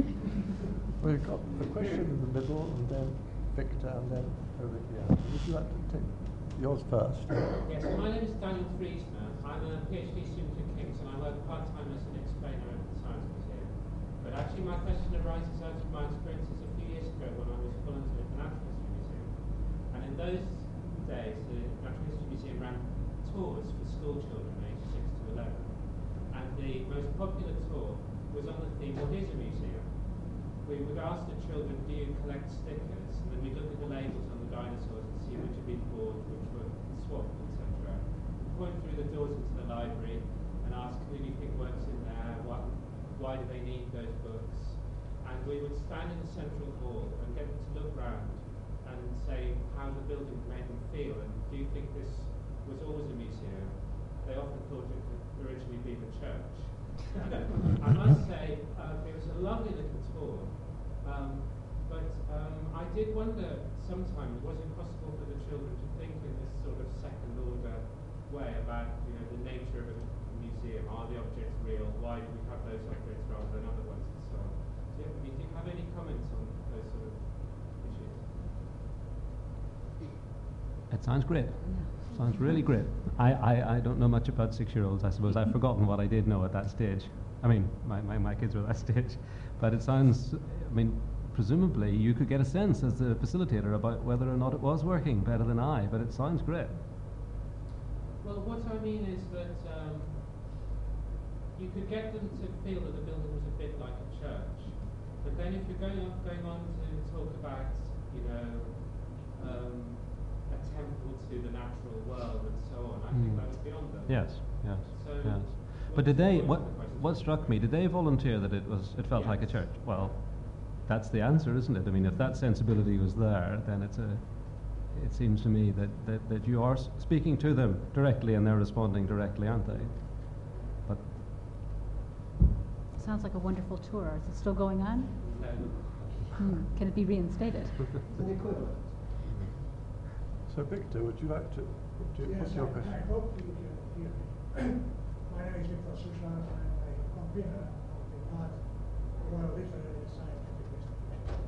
We've got a question in the middle, and then Victor, and then over here. Would you like to take yours first? Yes, my name is Daniel Friesner. I'm a PhD student at King's, and I work part-time as an explainer at the Science Museum. But actually my question arises out of my experiences a few years ago when I was volunteering at the Natural History Museum. And in those days, the Natural History Museum ran tours for school children aged 6 to 11. And the most popular tour was on the theme, what is a museum? We would ask the children, do you collect stickers? And then we'd look at the labels on the dinosaurs and see which had been bought, which were swapped, etc. Point through the doors into the library and ask, who do you think works in there? Why do they need those books? And we would stand in the central hall and get them to look round and say how the building made them feel, and do you think this was always a museum? They often thought it had originally been a church. I must say, it was a lovely little tour, but I did wonder sometimes, was it possible for the children to think in this sort of second order way about, you know, the nature of a museum? Are the objects real? Why do we have those objects rather than other ones, and so on? Do you have any comments on those sort of issues? It sounds great. Sounds really great. I don't know much about 6-year-olds, I suppose. I've forgotten what I did know at that stage. I mean, my kids were at that stage. But it sounds, I mean, presumably you could get a sense as the facilitator about whether or not it was working better than I, but it sounds great. Well, what I mean is that you could get them to feel that the building was a bit like a church. But then if you're going on to talk about, you know, a temple to the natural world and so on, I think that would be on them. Yes. So yes. But did they? What struck me? Did they volunteer that it felt like a church? Well, that's the answer, isn't it? I mean, if that sensibility was there, then it seems to me that you are speaking to them directly and they're responding directly, aren't they? But Sounds like a wonderful tour. Is it still going on? Can it be reinstated? It's an equivalent. So, Victor, would you like to put your question? I hope you can hear me. My name is Victor Sushant. I'm a convener of the Royal Literary and Scientific Institute.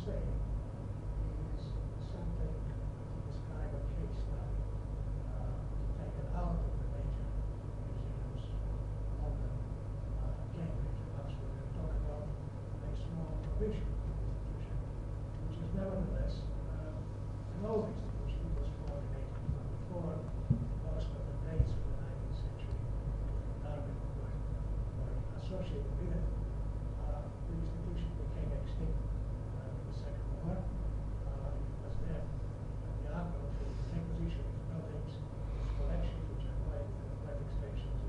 say is something to describe a case study, taken out of the major museums, London, Cambridge, Oxford, and talk about a small provincial institution, which is nevertheless an old institution. It was formed in 1824. Most of the dates of the 19th century Darwin were associated with it. The institution became extinct in the Second War. It was then the outcome of the requisition of buildings, collections, which are quite extensive,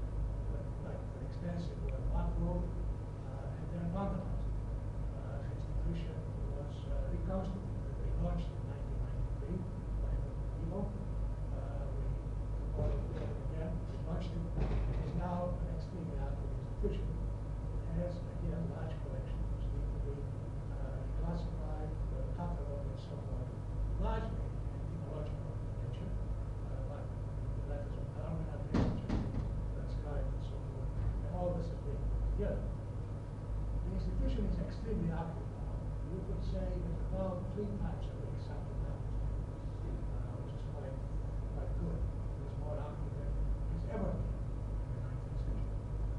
were outlawed and then vandalized. The institution was reconstituted, relaunched in 1993 by Evo. We supported it again, relaunched it. It is now an extremely active institution. It has, again, large collections which need to be classified, catalogued, and so on, largely in ecological nature, like the letters of Darwin and transcribed and so forth, and all this is being put together. The institution is extremely active now. You could say that about 3 times a week something happens, which is quite good. It is more active than it's ever been in the 19th century.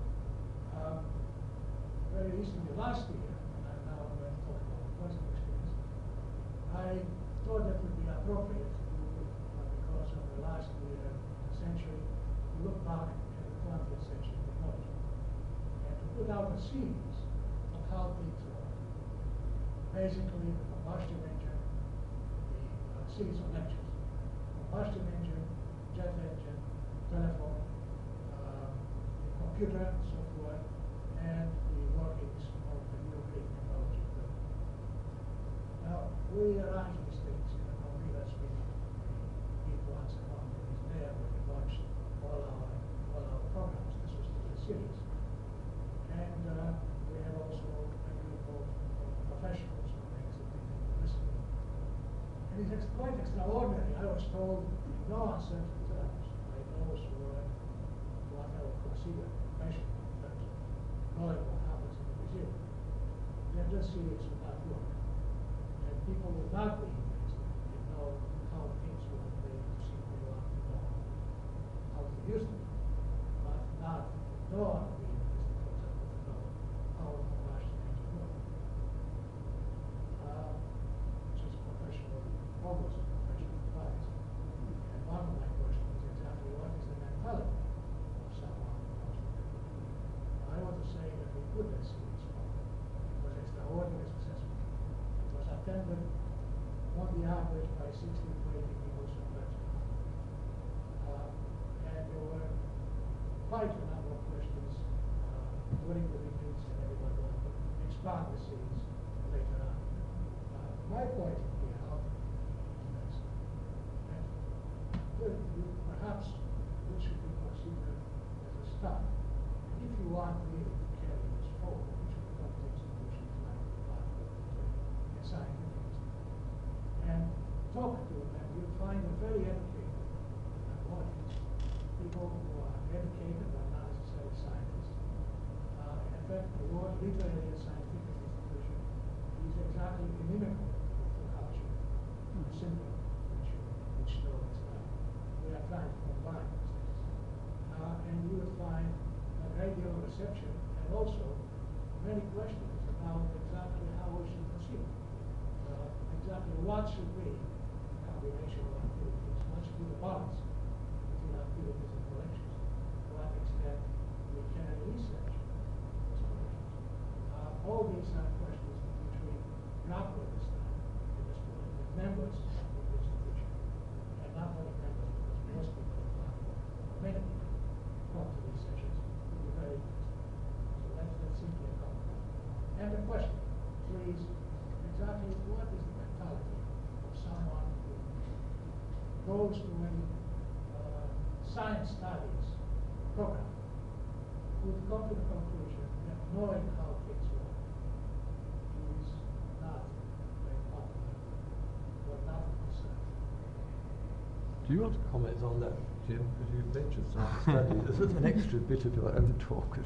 Very recently, last year, and now I'm going to talk about the personal experience, I thought that would be appropriate to, because of the last century, to look back at the 20th century technology and to put out a series of how things work. Basically, the combustion engine, the series of lectures, combustion engine, jet engine, telephone, the computer, and so forth, and the workings of the new Greek technology. Now, we arrange these things in a computer suite. We keep once a month. It is there when we launch all our programs. This was the series. And we have also a group of professionals who makes the publicity. And it's quite extraordinary. I was told in no uncertain terms by those who are what I would consider professional in terms of knowing what happens in the museum, that this series would not work. And people would not be interested in know how things work. They simply want to know how to use them, but not no one would be interested, for example, to know how a combustion engine works. Which is professional, almost a professional advice. And one of my questions is exactly what is the mentality of someone who knows what they're doing. I want to say that we put that series on. It was extraordinarily successful. It was attended on the average by 60 to 80 people sometimes. And there were quite a number of questions during the meetings, and everyone wanted to expand the series later on. My point here is that perhaps this should be considered as a start. And if you want really to carry this forward, you should come to institutions like the Department of Scientific Institute and talk to them, and you'll find a very educated audience. People who are educated but not necessarily scientists. In fact, the word literary and scientific institution is exactly inimical to culture, symbol, which know this time. We are trying to combine these things. And you will find a great deal of reception and also many questions about exactly how we should proceed. Exactly what should be a combination of activities, what should be the balance between activities and collections, to what extent we can research those collections. All these are questions which we grapple with this time in this point with members of the institution, and not only members, because most people in the platform, many people come to these sessions to be very interested. So that's simply a comment. And the question, please, exactly what is the mentality of someone who goes to a science studies program, who would come to the conclusion that knowing how things work is not very popular or not a concern. Do you want to comment on that, Jim? Because you mentioned science studies. There's an extra bit of your own talk.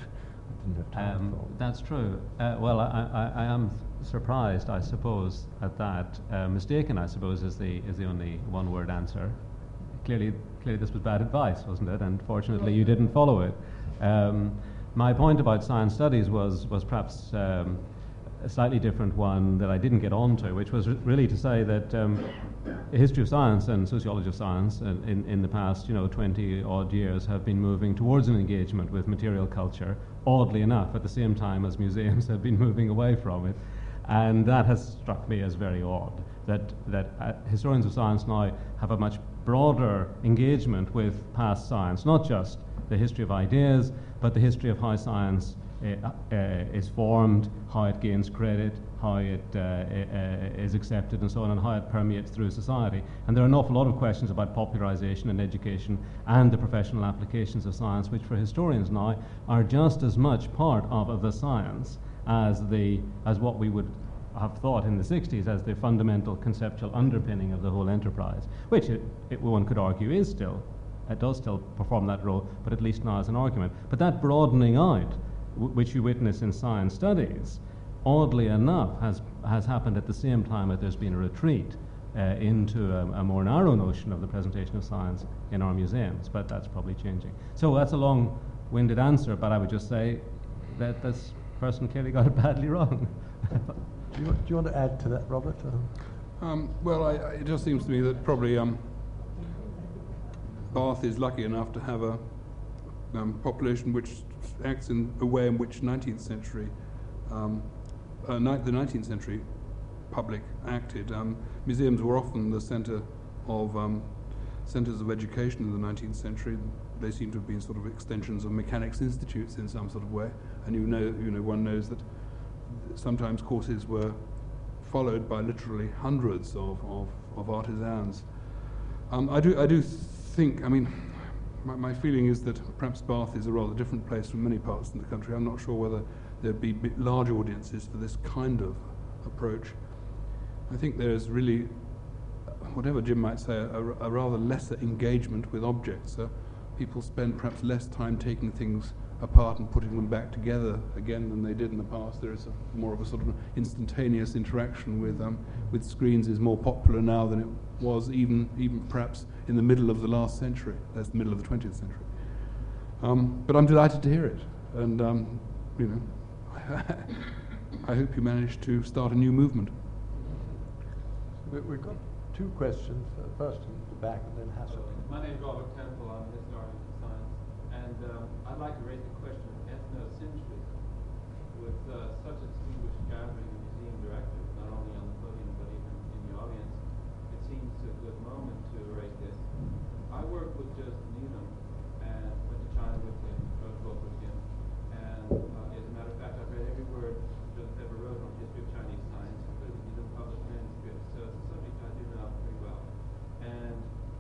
didn't have time for. That's true. Well, I am surprised, I suppose, at that. Mistaken, I suppose, is the only one-word answer. Clearly, this was bad advice, wasn't it? And fortunately, you didn't follow it. My point about science studies was perhaps a slightly different one that I didn't get onto, which was really to say that history of science and sociology of science in the past, 20-odd years have been moving towards an engagement with material culture, oddly enough, at the same time as museums have been moving away from it. And that has struck me as very odd, that historians of science now have a much broader engagement with past science, not just the history of ideas, but the history of how science is formed, how it gains credit, how it is accepted and so on, and how it permeates through society. And there are an awful lot of questions about popularization and education and the professional applications of science, which for historians now are just as much part of the science as what we would have thought in the 60s as the fundamental conceptual underpinning of the whole enterprise, which one could argue it does still perform that role, but at least now as an argument. But that broadening out, which you witness in science studies, oddly enough, has happened at the same time that there's been a retreat into a more narrow notion of the presentation of science in our museums, but that's probably changing. So that's a long-winded answer, but I would just say that this person clearly got it badly wrong. Do you want to add to that, Robert? Well, it just seems to me that probably Bath is lucky enough to have a population which acts in a way in which the 19th century public acted. Museums were often the centres of education in the 19th century. They seem to have been sort of extensions of mechanics institutes in some sort of way. And one knows that sometimes courses were followed by literally hundreds of artisans. I do think, my feeling is that perhaps Bath is a rather different place from many parts of the country. I'm not sure whether there'd be large audiences for this kind of approach. I think there is really, whatever Jim might say, a rather lesser engagement with objects. People spend perhaps less time taking things apart and putting them back together again than they did in the past. There is more of a sort of instantaneous interaction with screens is more popular now than it was even perhaps in the middle of the last century. That's the middle of the 20th century. But I'm delighted to hear it, and I hope you manage to start a new movement. We've got two questions. First in the back, and then Hassan. My name is Robert Temple. I'm a historian of science, and I'd like to raise the question of ethnocentrism with such a distinguished gathering of museum directors, not only on the podium but even in the audience. It seems a good moment to raise this. I worked with Joseph Needham and went to China with him, wrote a book with him, and as a matter of fact, I've read every word Joseph ever wrote on the history of Chinese science, including his unpublished manuscripts. So it's a subject I do know pretty well. And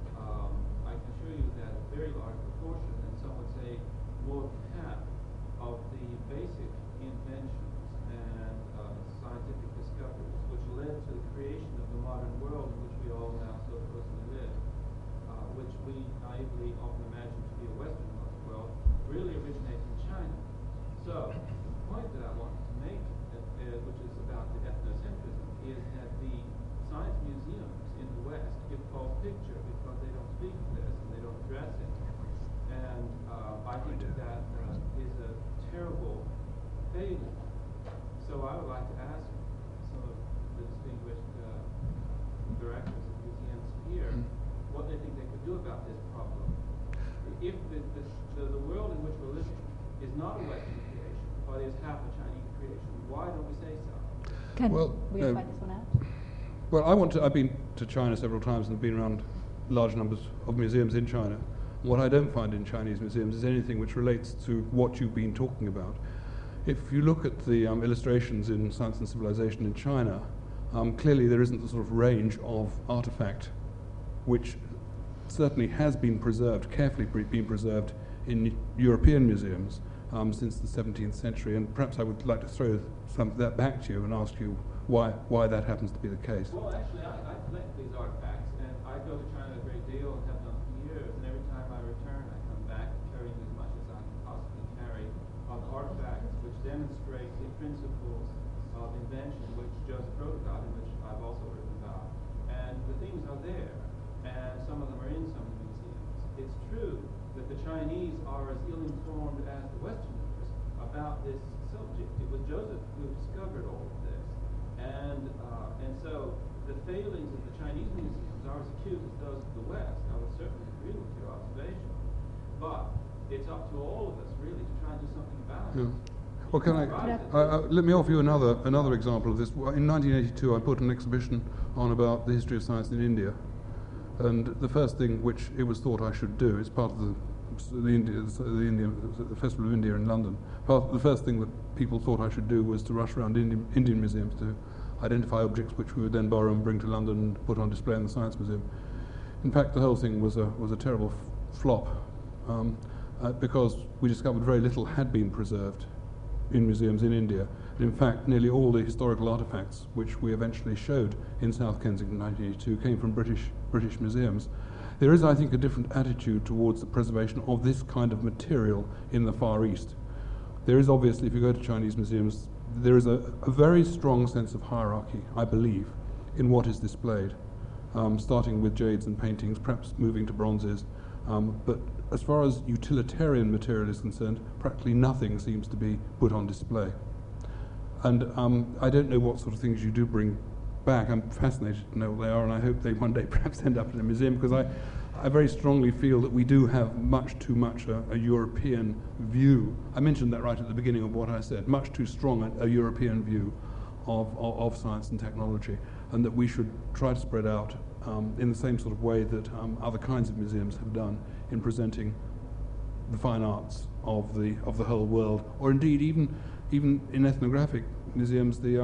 I can assure you that a very large proportion, and some would say more than half, of the basic inventions and scientific discoveries which led to the creation of the modern world in which we all now so closely live, which we naively often imagine to be a Westernized world, really originates in China. So the point that I wanted to make, which is about the ethnocentrism, is that the science museums in the West give false picture because they don't speak of this and they don't address it. And I think that is a terrible failure. So I would like to ask some of the distinguished directors of museums here what they think they could do about this problem. If the world in which we're living is not a Western creation, but is half a Chinese creation, why don't we say so? Can we find this one out? Well, I've been to China several times and been around large numbers of museums in China. What I don't find in Chinese museums is anything which relates to what you've been talking about. If you look at the illustrations in Science and Civilization in China, clearly there isn't the sort of range of artifact which certainly has been preserved, carefully been preserved in European museums since the 17th century. And perhaps I would like to throw some of that back to you and ask you why that happens to be the case. Well, actually, I collect these artifacts, and I go to China a great deal and have done for years, and every time I return, I come back carrying as much as I can possibly carry of artifacts which demonstrate the principles of invention, which Joseph wrote about and which I've also written about. And the things are there, and some of them are in some of the museums. It's true that the Chinese are as ill-informed as the Westerners about this subject. It was Joseph who discovered all of this. And so the failings of the Chinese museums are as acute as those of the West. I would certainly agree with your observation. But it's up to all of us, really, to try and do something about it. Yeah. Well, can let me offer you another example of this. In 1982, I put an exhibition on about the history of science in India, and the first thing which it was thought I should do, it's part of the Festival of India in London. The first thing that people thought I should do was to rush around Indian museums to identify objects which we would then borrow and bring to London and put on display in the Science Museum. In fact, the whole thing was a terrible flop because we discovered very little had been preserved in museums in India. And in fact, nearly all the historical artifacts which we eventually showed in South Kensington in 1982 came from British museums. There is, I think, a different attitude towards the preservation of this kind of material in the Far East. There is obviously, if you go to Chinese museums, there is a very strong sense of hierarchy, I believe, in what is displayed, starting with jades and paintings, perhaps moving to bronzes. But as far as utilitarian material is concerned, practically nothing seems to be put on display. And I don't know what sort of things you do bring back. I'm fascinated to know what they are, and I hope they one day perhaps end up in a museum, because I very strongly feel that we do have much too much a European view. I mentioned that right at the beginning of what I said, much too strong a European view of science and technology, and that we should try to spread out in the same sort of way that other kinds of museums have done in presenting the fine arts of the whole world, or indeed even in ethnographic museums, the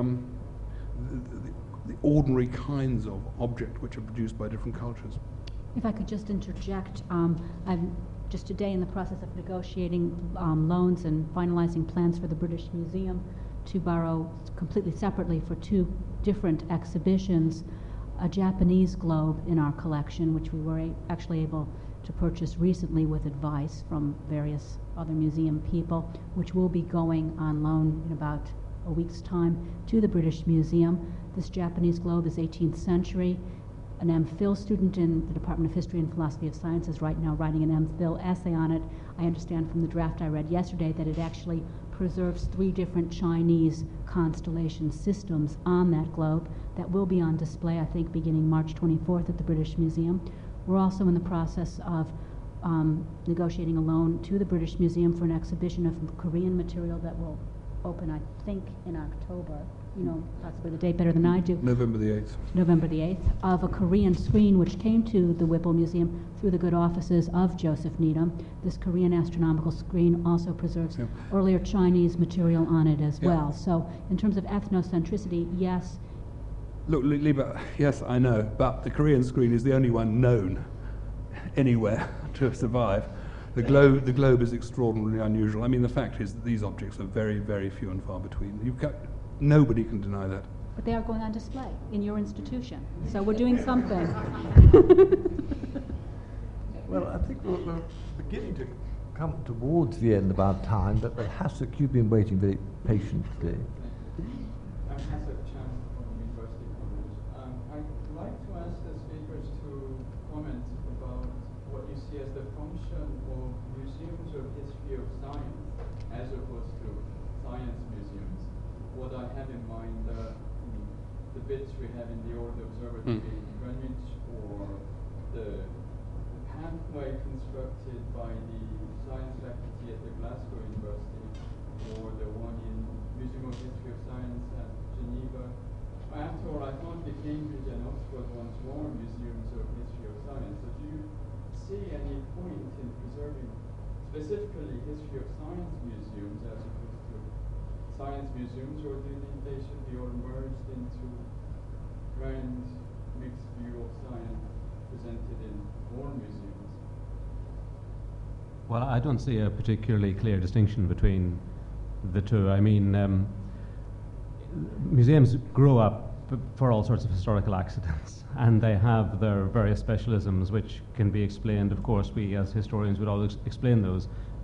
ordinary kinds of object which are produced by different cultures. If I could just interject, I'm just today in the process of negotiating loans and finalizing plans for the British Museum to borrow completely separately for two different exhibitions a Japanese globe in our collection, which we were actually able to purchase recently with advice from various other museum people, which will be going on loan in about a week's time to the British Museum. This Japanese globe is 18th century. An MPhil student in the Department of History and Philosophy of Science is right now writing an MPhil essay on it. I understand from the draft I read yesterday that it actually preserves 3 different Chinese constellation systems on that globe that will be on display, I think, beginning March 24th at the British Museum. We're also in the process of negotiating a loan to the British Museum for an exhibition of Korean material that will open, I think, in October. You know possibly the date better than I do. November the 8th. November the 8th, of a Korean screen which came to the Whipple Museum through the good offices of Joseph Needham. This Korean astronomical screen also preserves earlier Chinese material on it as well. So in terms of ethnocentricity, yes. Look, Liba, yes, I know, but the Korean screen is the only one known anywhere to have survived. The globe is extraordinarily unusual. I mean, the fact is that these objects are very, very few and far between. Nobody can deny that. But they are going on display in your institution, so we're doing something. Well, I think we're beginning to come towards the end of our time, but Hassek, you've been waiting very patiently. I'm Hassek Chan from University College. I'd like to ask the speakers to comment about what you see as the function of museums of history of science as opposed to science museums. What I have in mind, the bits we have in the old observatory in Greenwich, or the pathway constructed by the science faculty at the Glasgow University, or the one in Museum of History of Science at Geneva. After all, I thought the Cambridge and Oxford ones were museums of history of science. So do you see any point in preserving specifically history of science museums as opposed to science museums, or do you think they should be all merged into grand mixed view of science presented in all museums? Well, I don't see a particularly clear distinction between the two. I mean, museums grow up for all sorts of historical accidents, and they have their various specialisms which can be explained. Of course, we as historians would always explain those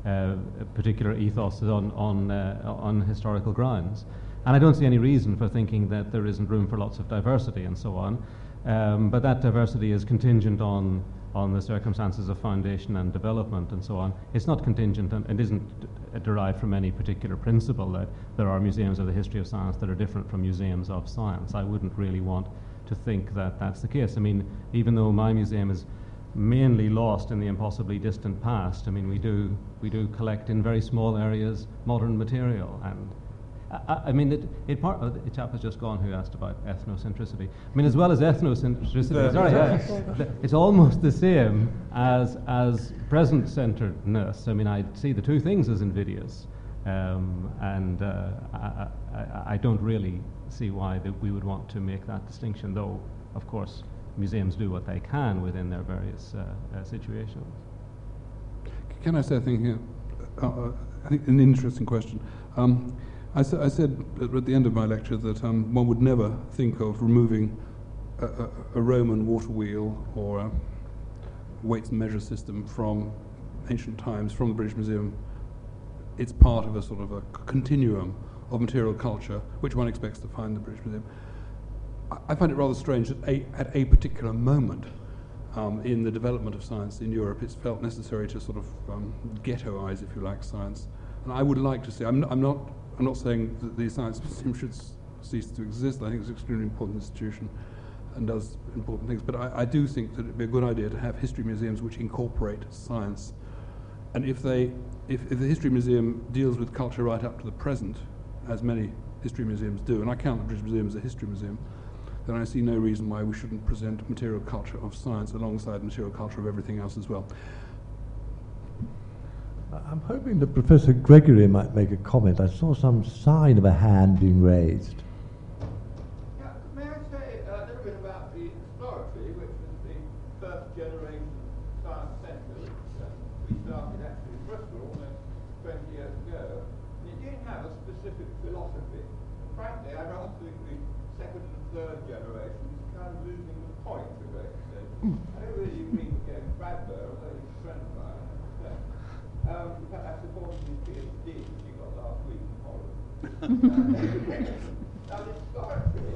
particular ethos on historical grounds. And I don't see any reason for thinking that there isn't room for lots of diversity and so on. But that diversity is contingent on the circumstances of foundation and development and so on. It's not contingent and it isn't derived from any particular principle that there are museums of the history of science that are different from museums of science. I wouldn't really want to think that that's the case. I mean, even though my museum is mainly lost in the impossibly distant past, I mean, we do collect in very small areas modern material. And I mean, the chap has just gone who asked about ethnocentricity. I mean, as well as ethnocentricity, it's almost the same as present-centeredness. I mean, I see the two things as invidious, and I don't really see why that we would want to make that distinction, though, of course, museums do what they can within their various situations. Can I say a thing here? I think an interesting question. I said at the end of my lecture that one would never think of removing a Roman water wheel or a weights and measure system from ancient times, from the British Museum. It's part of a sort of a continuum of material culture, which one expects to find in the British Museum. I find it rather strange that at a particular moment in the development of science in Europe, it's felt necessary to sort of ghettoize, if you like, science. And I would like to see, I'm not saying that the Science Museum should cease to exist. I think it's an extremely important institution and does important things. But I do think that it would be a good idea to have history museums which incorporate science. And if the History Museum deals with culture right up to the present, as many history museums do, and I count the British Museum as a history museum, then I see no reason why we shouldn't present material culture of science alongside material culture of everything else as well. I'm hoping that Professor Gregory might make a comment. I saw some sign of a hand being raised. Yeah, may I say a little bit about the exploratory, which was the first generation science centre, which we started actually in Bristol almost 20 years ago. And it didn't have a specific philosophy. And frankly, I rather think the second and third generation is kind of losing the point to a great extent. I don't really mean against Bradbury, although he's a friend of mine, I have to say. In fact, I supported his PhD, which he got last week in Holland. Now, the exploratory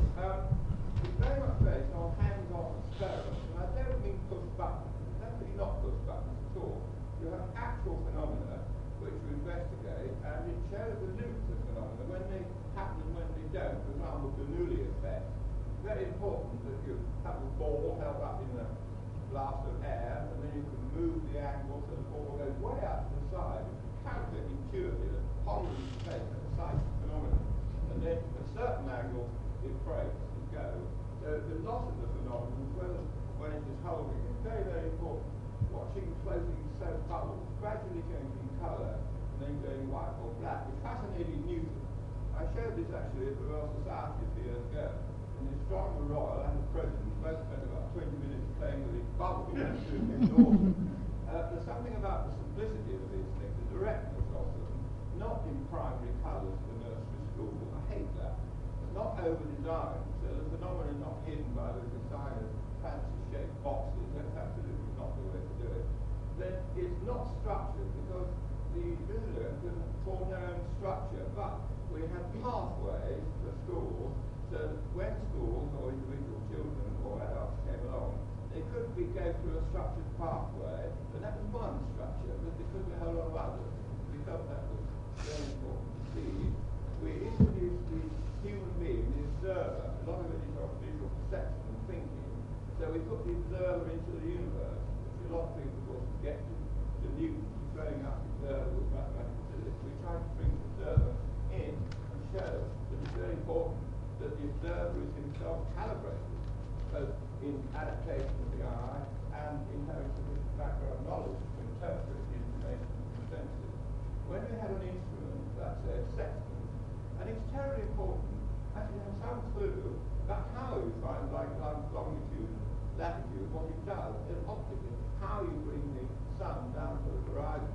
is very much based on hands-on experiments, and I don't mean push buttons. It's definitely not push buttons at all. You have actual phenomena which you investigate, and it shows the limits of phenomena, when they happen and when they don't. For example, the Bernoulli effect. It's very important that you have a ball held up in a blast of air, and then you can move the angle so the ball goes way out to the side. You calculate intuitively that pondering take at the site of the phenomenon, and then at a certain angle it breaks, it goes. So the loss of the phenomenon, as well as when it is holding, is very, very important. Watching floating soap bubbles, gradually changing colour, and then going white or black. It fascinated Newton. I showed this actually at the Royal Society a few years ago. And the astronomer royal and the president both spent about 20 minutes playing with these bubbles and doing it awesome. There's something about the simplicity of these things, the directness of them, not in primary colours for nursery school. I hate that. It's not over-designed, so the phenomenon is not hidden by the design of fancy-shaped boxes. That's absolutely not the way to do it. Then it's not structured, because the visitors can form their own structure, but we had pathways for schools, so that when schools or individual children or adults came along, they could go through a structured pathway, and that was one structure, but there could be a whole lot of others. We felt that was very important to see. We introduced the human being, the observer. A lot of it is of visual perception and thinking. So we put the observer into the universe, which a lot of people, of course, get to Newton throwing up the observer with mathematical physics. We tried to bring the observer in and show that it's very important that the observer is himself calibrated, both in adaptation of the eye and in having sufficient background knowledge to interpret the information from the senses. When we have an instrument, that's a sextant, and it's terribly important actually to have some clue about how you find longitude, latitude, what it does, and optically, how you bring the sun down to the horizon.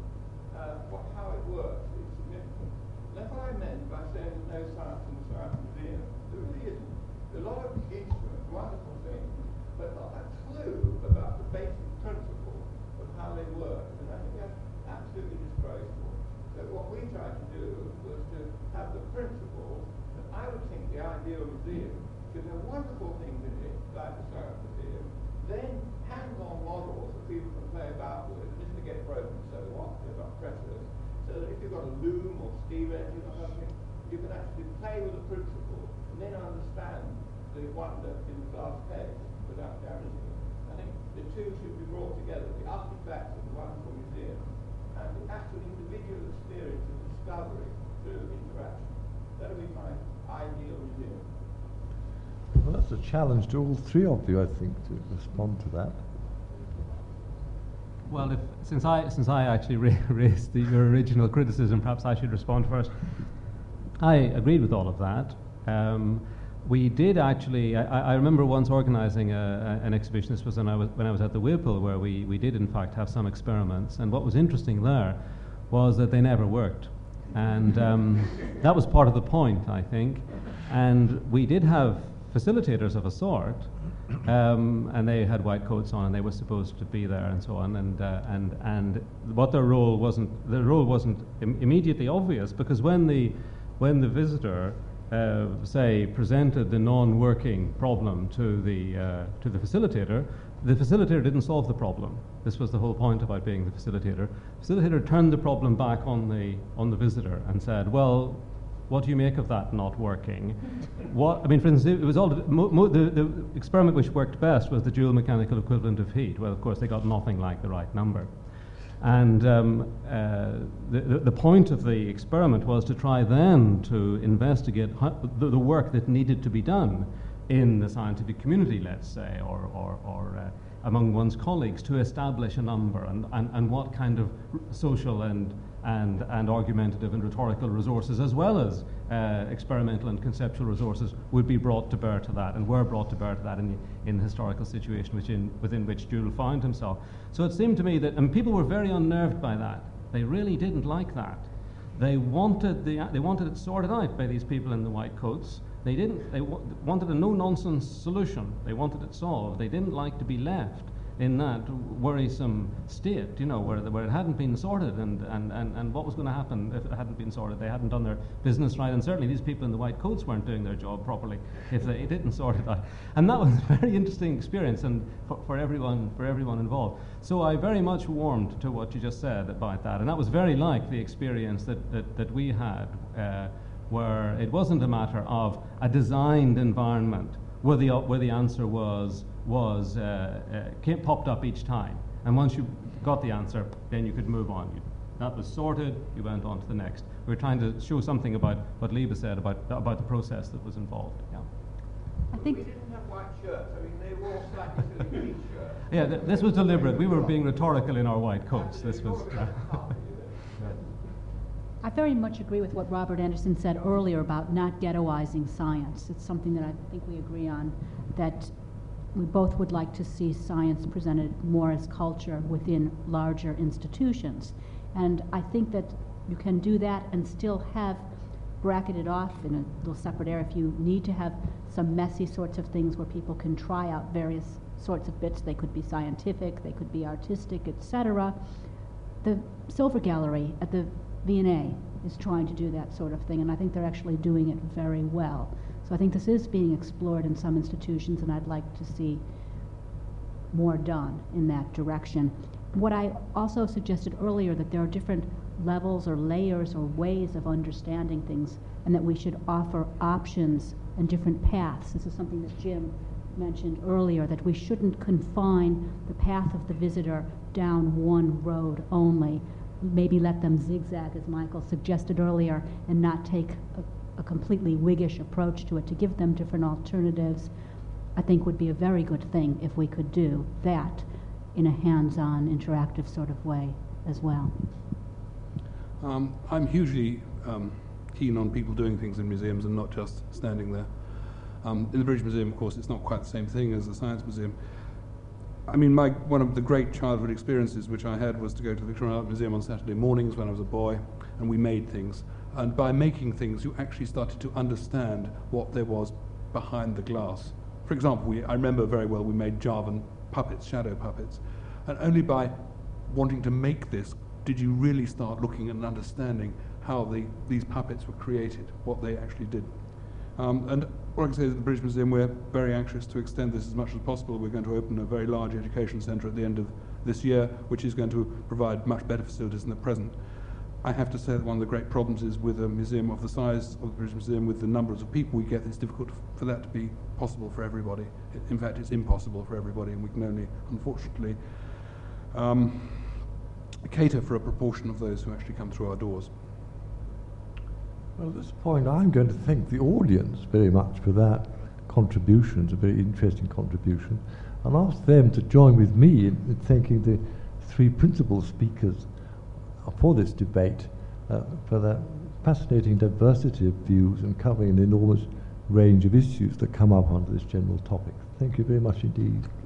How it works is significant. That's what I meant by saying there's no science in the Science Museum. There really isn't. There are a lot of instruments, wonderful things, but not a clue about the basic principle of how they work. And I think that's absolutely described. think the ideal museum should have wonderful things in it, like the Science Museum, then hands-on models that people can play about with, and if they get broken, so what? They've got pressures. So that if you've got a loom or steam engine or something, you can actually play with the principle and then understand the wonder in the glass case without damaging it. I think the two should be brought together, the artifacts of the wonderful museum and the actual individual experience of discovery through interaction. That would be my ideal museum. Well, that's a challenge to all three of you, I think, to respond to that. Well, since I actually raised your original criticism, perhaps I should respond first. I agreed with all of that. We did actually. I remember once organising an exhibition. This was when I was at the Whipple, where we did in fact have some experiments. And what was interesting there was that they never worked, and that was part of the point, I think. And we did have facilitators of a sort. And they had white coats on, and they were supposed to be there, and so on. And what their role wasn't immediately obvious, because when the visitor, say, presented the non-working problem to the facilitator didn't solve the problem. This was the whole point about being the facilitator. The facilitator turned the problem back on the visitor and said, well, what do you make of that not working? For instance, it was all the experiment which worked best was the dual mechanical equivalent of heat. Well, of course, they got nothing like the right number. And the point of the experiment was to try then to investigate the work that needed to be done in the scientific community, let's say, or among one's colleagues, to establish a number and what kind of social and argumentative and rhetorical resources, as well as experimental and conceptual resources, would be brought to bear to that, and were brought to bear to that in the historical situation within which Joule found himself. So it seemed to me that, and people were very unnerved by that. They really didn't like that. They wanted it sorted out by these people in the white coats. They wanted a no-nonsense solution. They wanted it solved. They didn't like to be left in that worrisome state, where it hadn't been sorted, and what was going to happen if it hadn't been sorted. They hadn't done their business right, and certainly these people in the white coats weren't doing their job properly if they didn't sort it out. And that was a very interesting experience, and for everyone involved. So I very much warmed to what you just said about that, and that was very like the experience that we had, where it wasn't a matter of a designed environment where the answer popped up each time, and once you got the answer, then you could move on. That was sorted. You went on to the next. We were trying to show something about what Liebe said about the process that was involved. Yeah. I think we didn't have white shirts. I mean, they wore slightly silly green shirts. Yeah, this was deliberate. We were being rhetorical in our white coats. This was. I very much agree with what Robert Anderson said earlier about not ghettoizing science. It's something that I think we agree on, that we both would like to see science presented more as culture within larger institutions. And I think that you can do that and still have bracketed off in a little separate area if you need to have some messy sorts of things where people can try out various sorts of bits. They could be scientific, they could be artistic, etc. The Silver Gallery at the V&A is trying to do that sort of thing, and I think they're actually doing it very well. So I think this is being explored in some institutions, and I'd like to see more done in that direction. What I also suggested earlier, that there are different levels or layers or ways of understanding things, and that we should offer options and different paths. This is something that Jim mentioned earlier, that we shouldn't confine the path of the visitor down one road only. Maybe let them zigzag, as Michael suggested earlier, and not take a completely Whiggish approach to it, to give them different alternatives. I think would be a very good thing if we could do that in a hands-on, interactive sort of way as well. I'm hugely keen on people doing things in museums and not just standing there. In the British Museum, of course, it's not quite the same thing as the Science Museum. I mean, one of the great childhood experiences which I had was to go to the Victorian Art Museum on Saturday mornings when I was a boy, and we made things. And by making things, you actually started to understand what there was behind the glass. For example, I remember very well we made Javan puppets, shadow puppets. And only by wanting to make this did you really start looking and understanding how these puppets were created, what they actually did. And what I can say is at the British Museum, we're very anxious to extend this as much as possible. We're going to open a very large education centre at the end of this year, which is going to provide much better facilities than the present. I have to say that one of the great problems is with a museum of the size of the British Museum, with the numbers of people we get, it's difficult for that to be possible for everybody. In fact, it's impossible for everybody, and we can only, unfortunately, cater for a proportion of those who actually come through our doors. Well, at this point, I'm going to thank the audience very much for that contribution. It's a very interesting contribution, and ask them to join with me in thanking the three principal speakers for this debate, for that fascinating diversity of views and covering an enormous range of issues that come up under this general topic. Thank you very much indeed.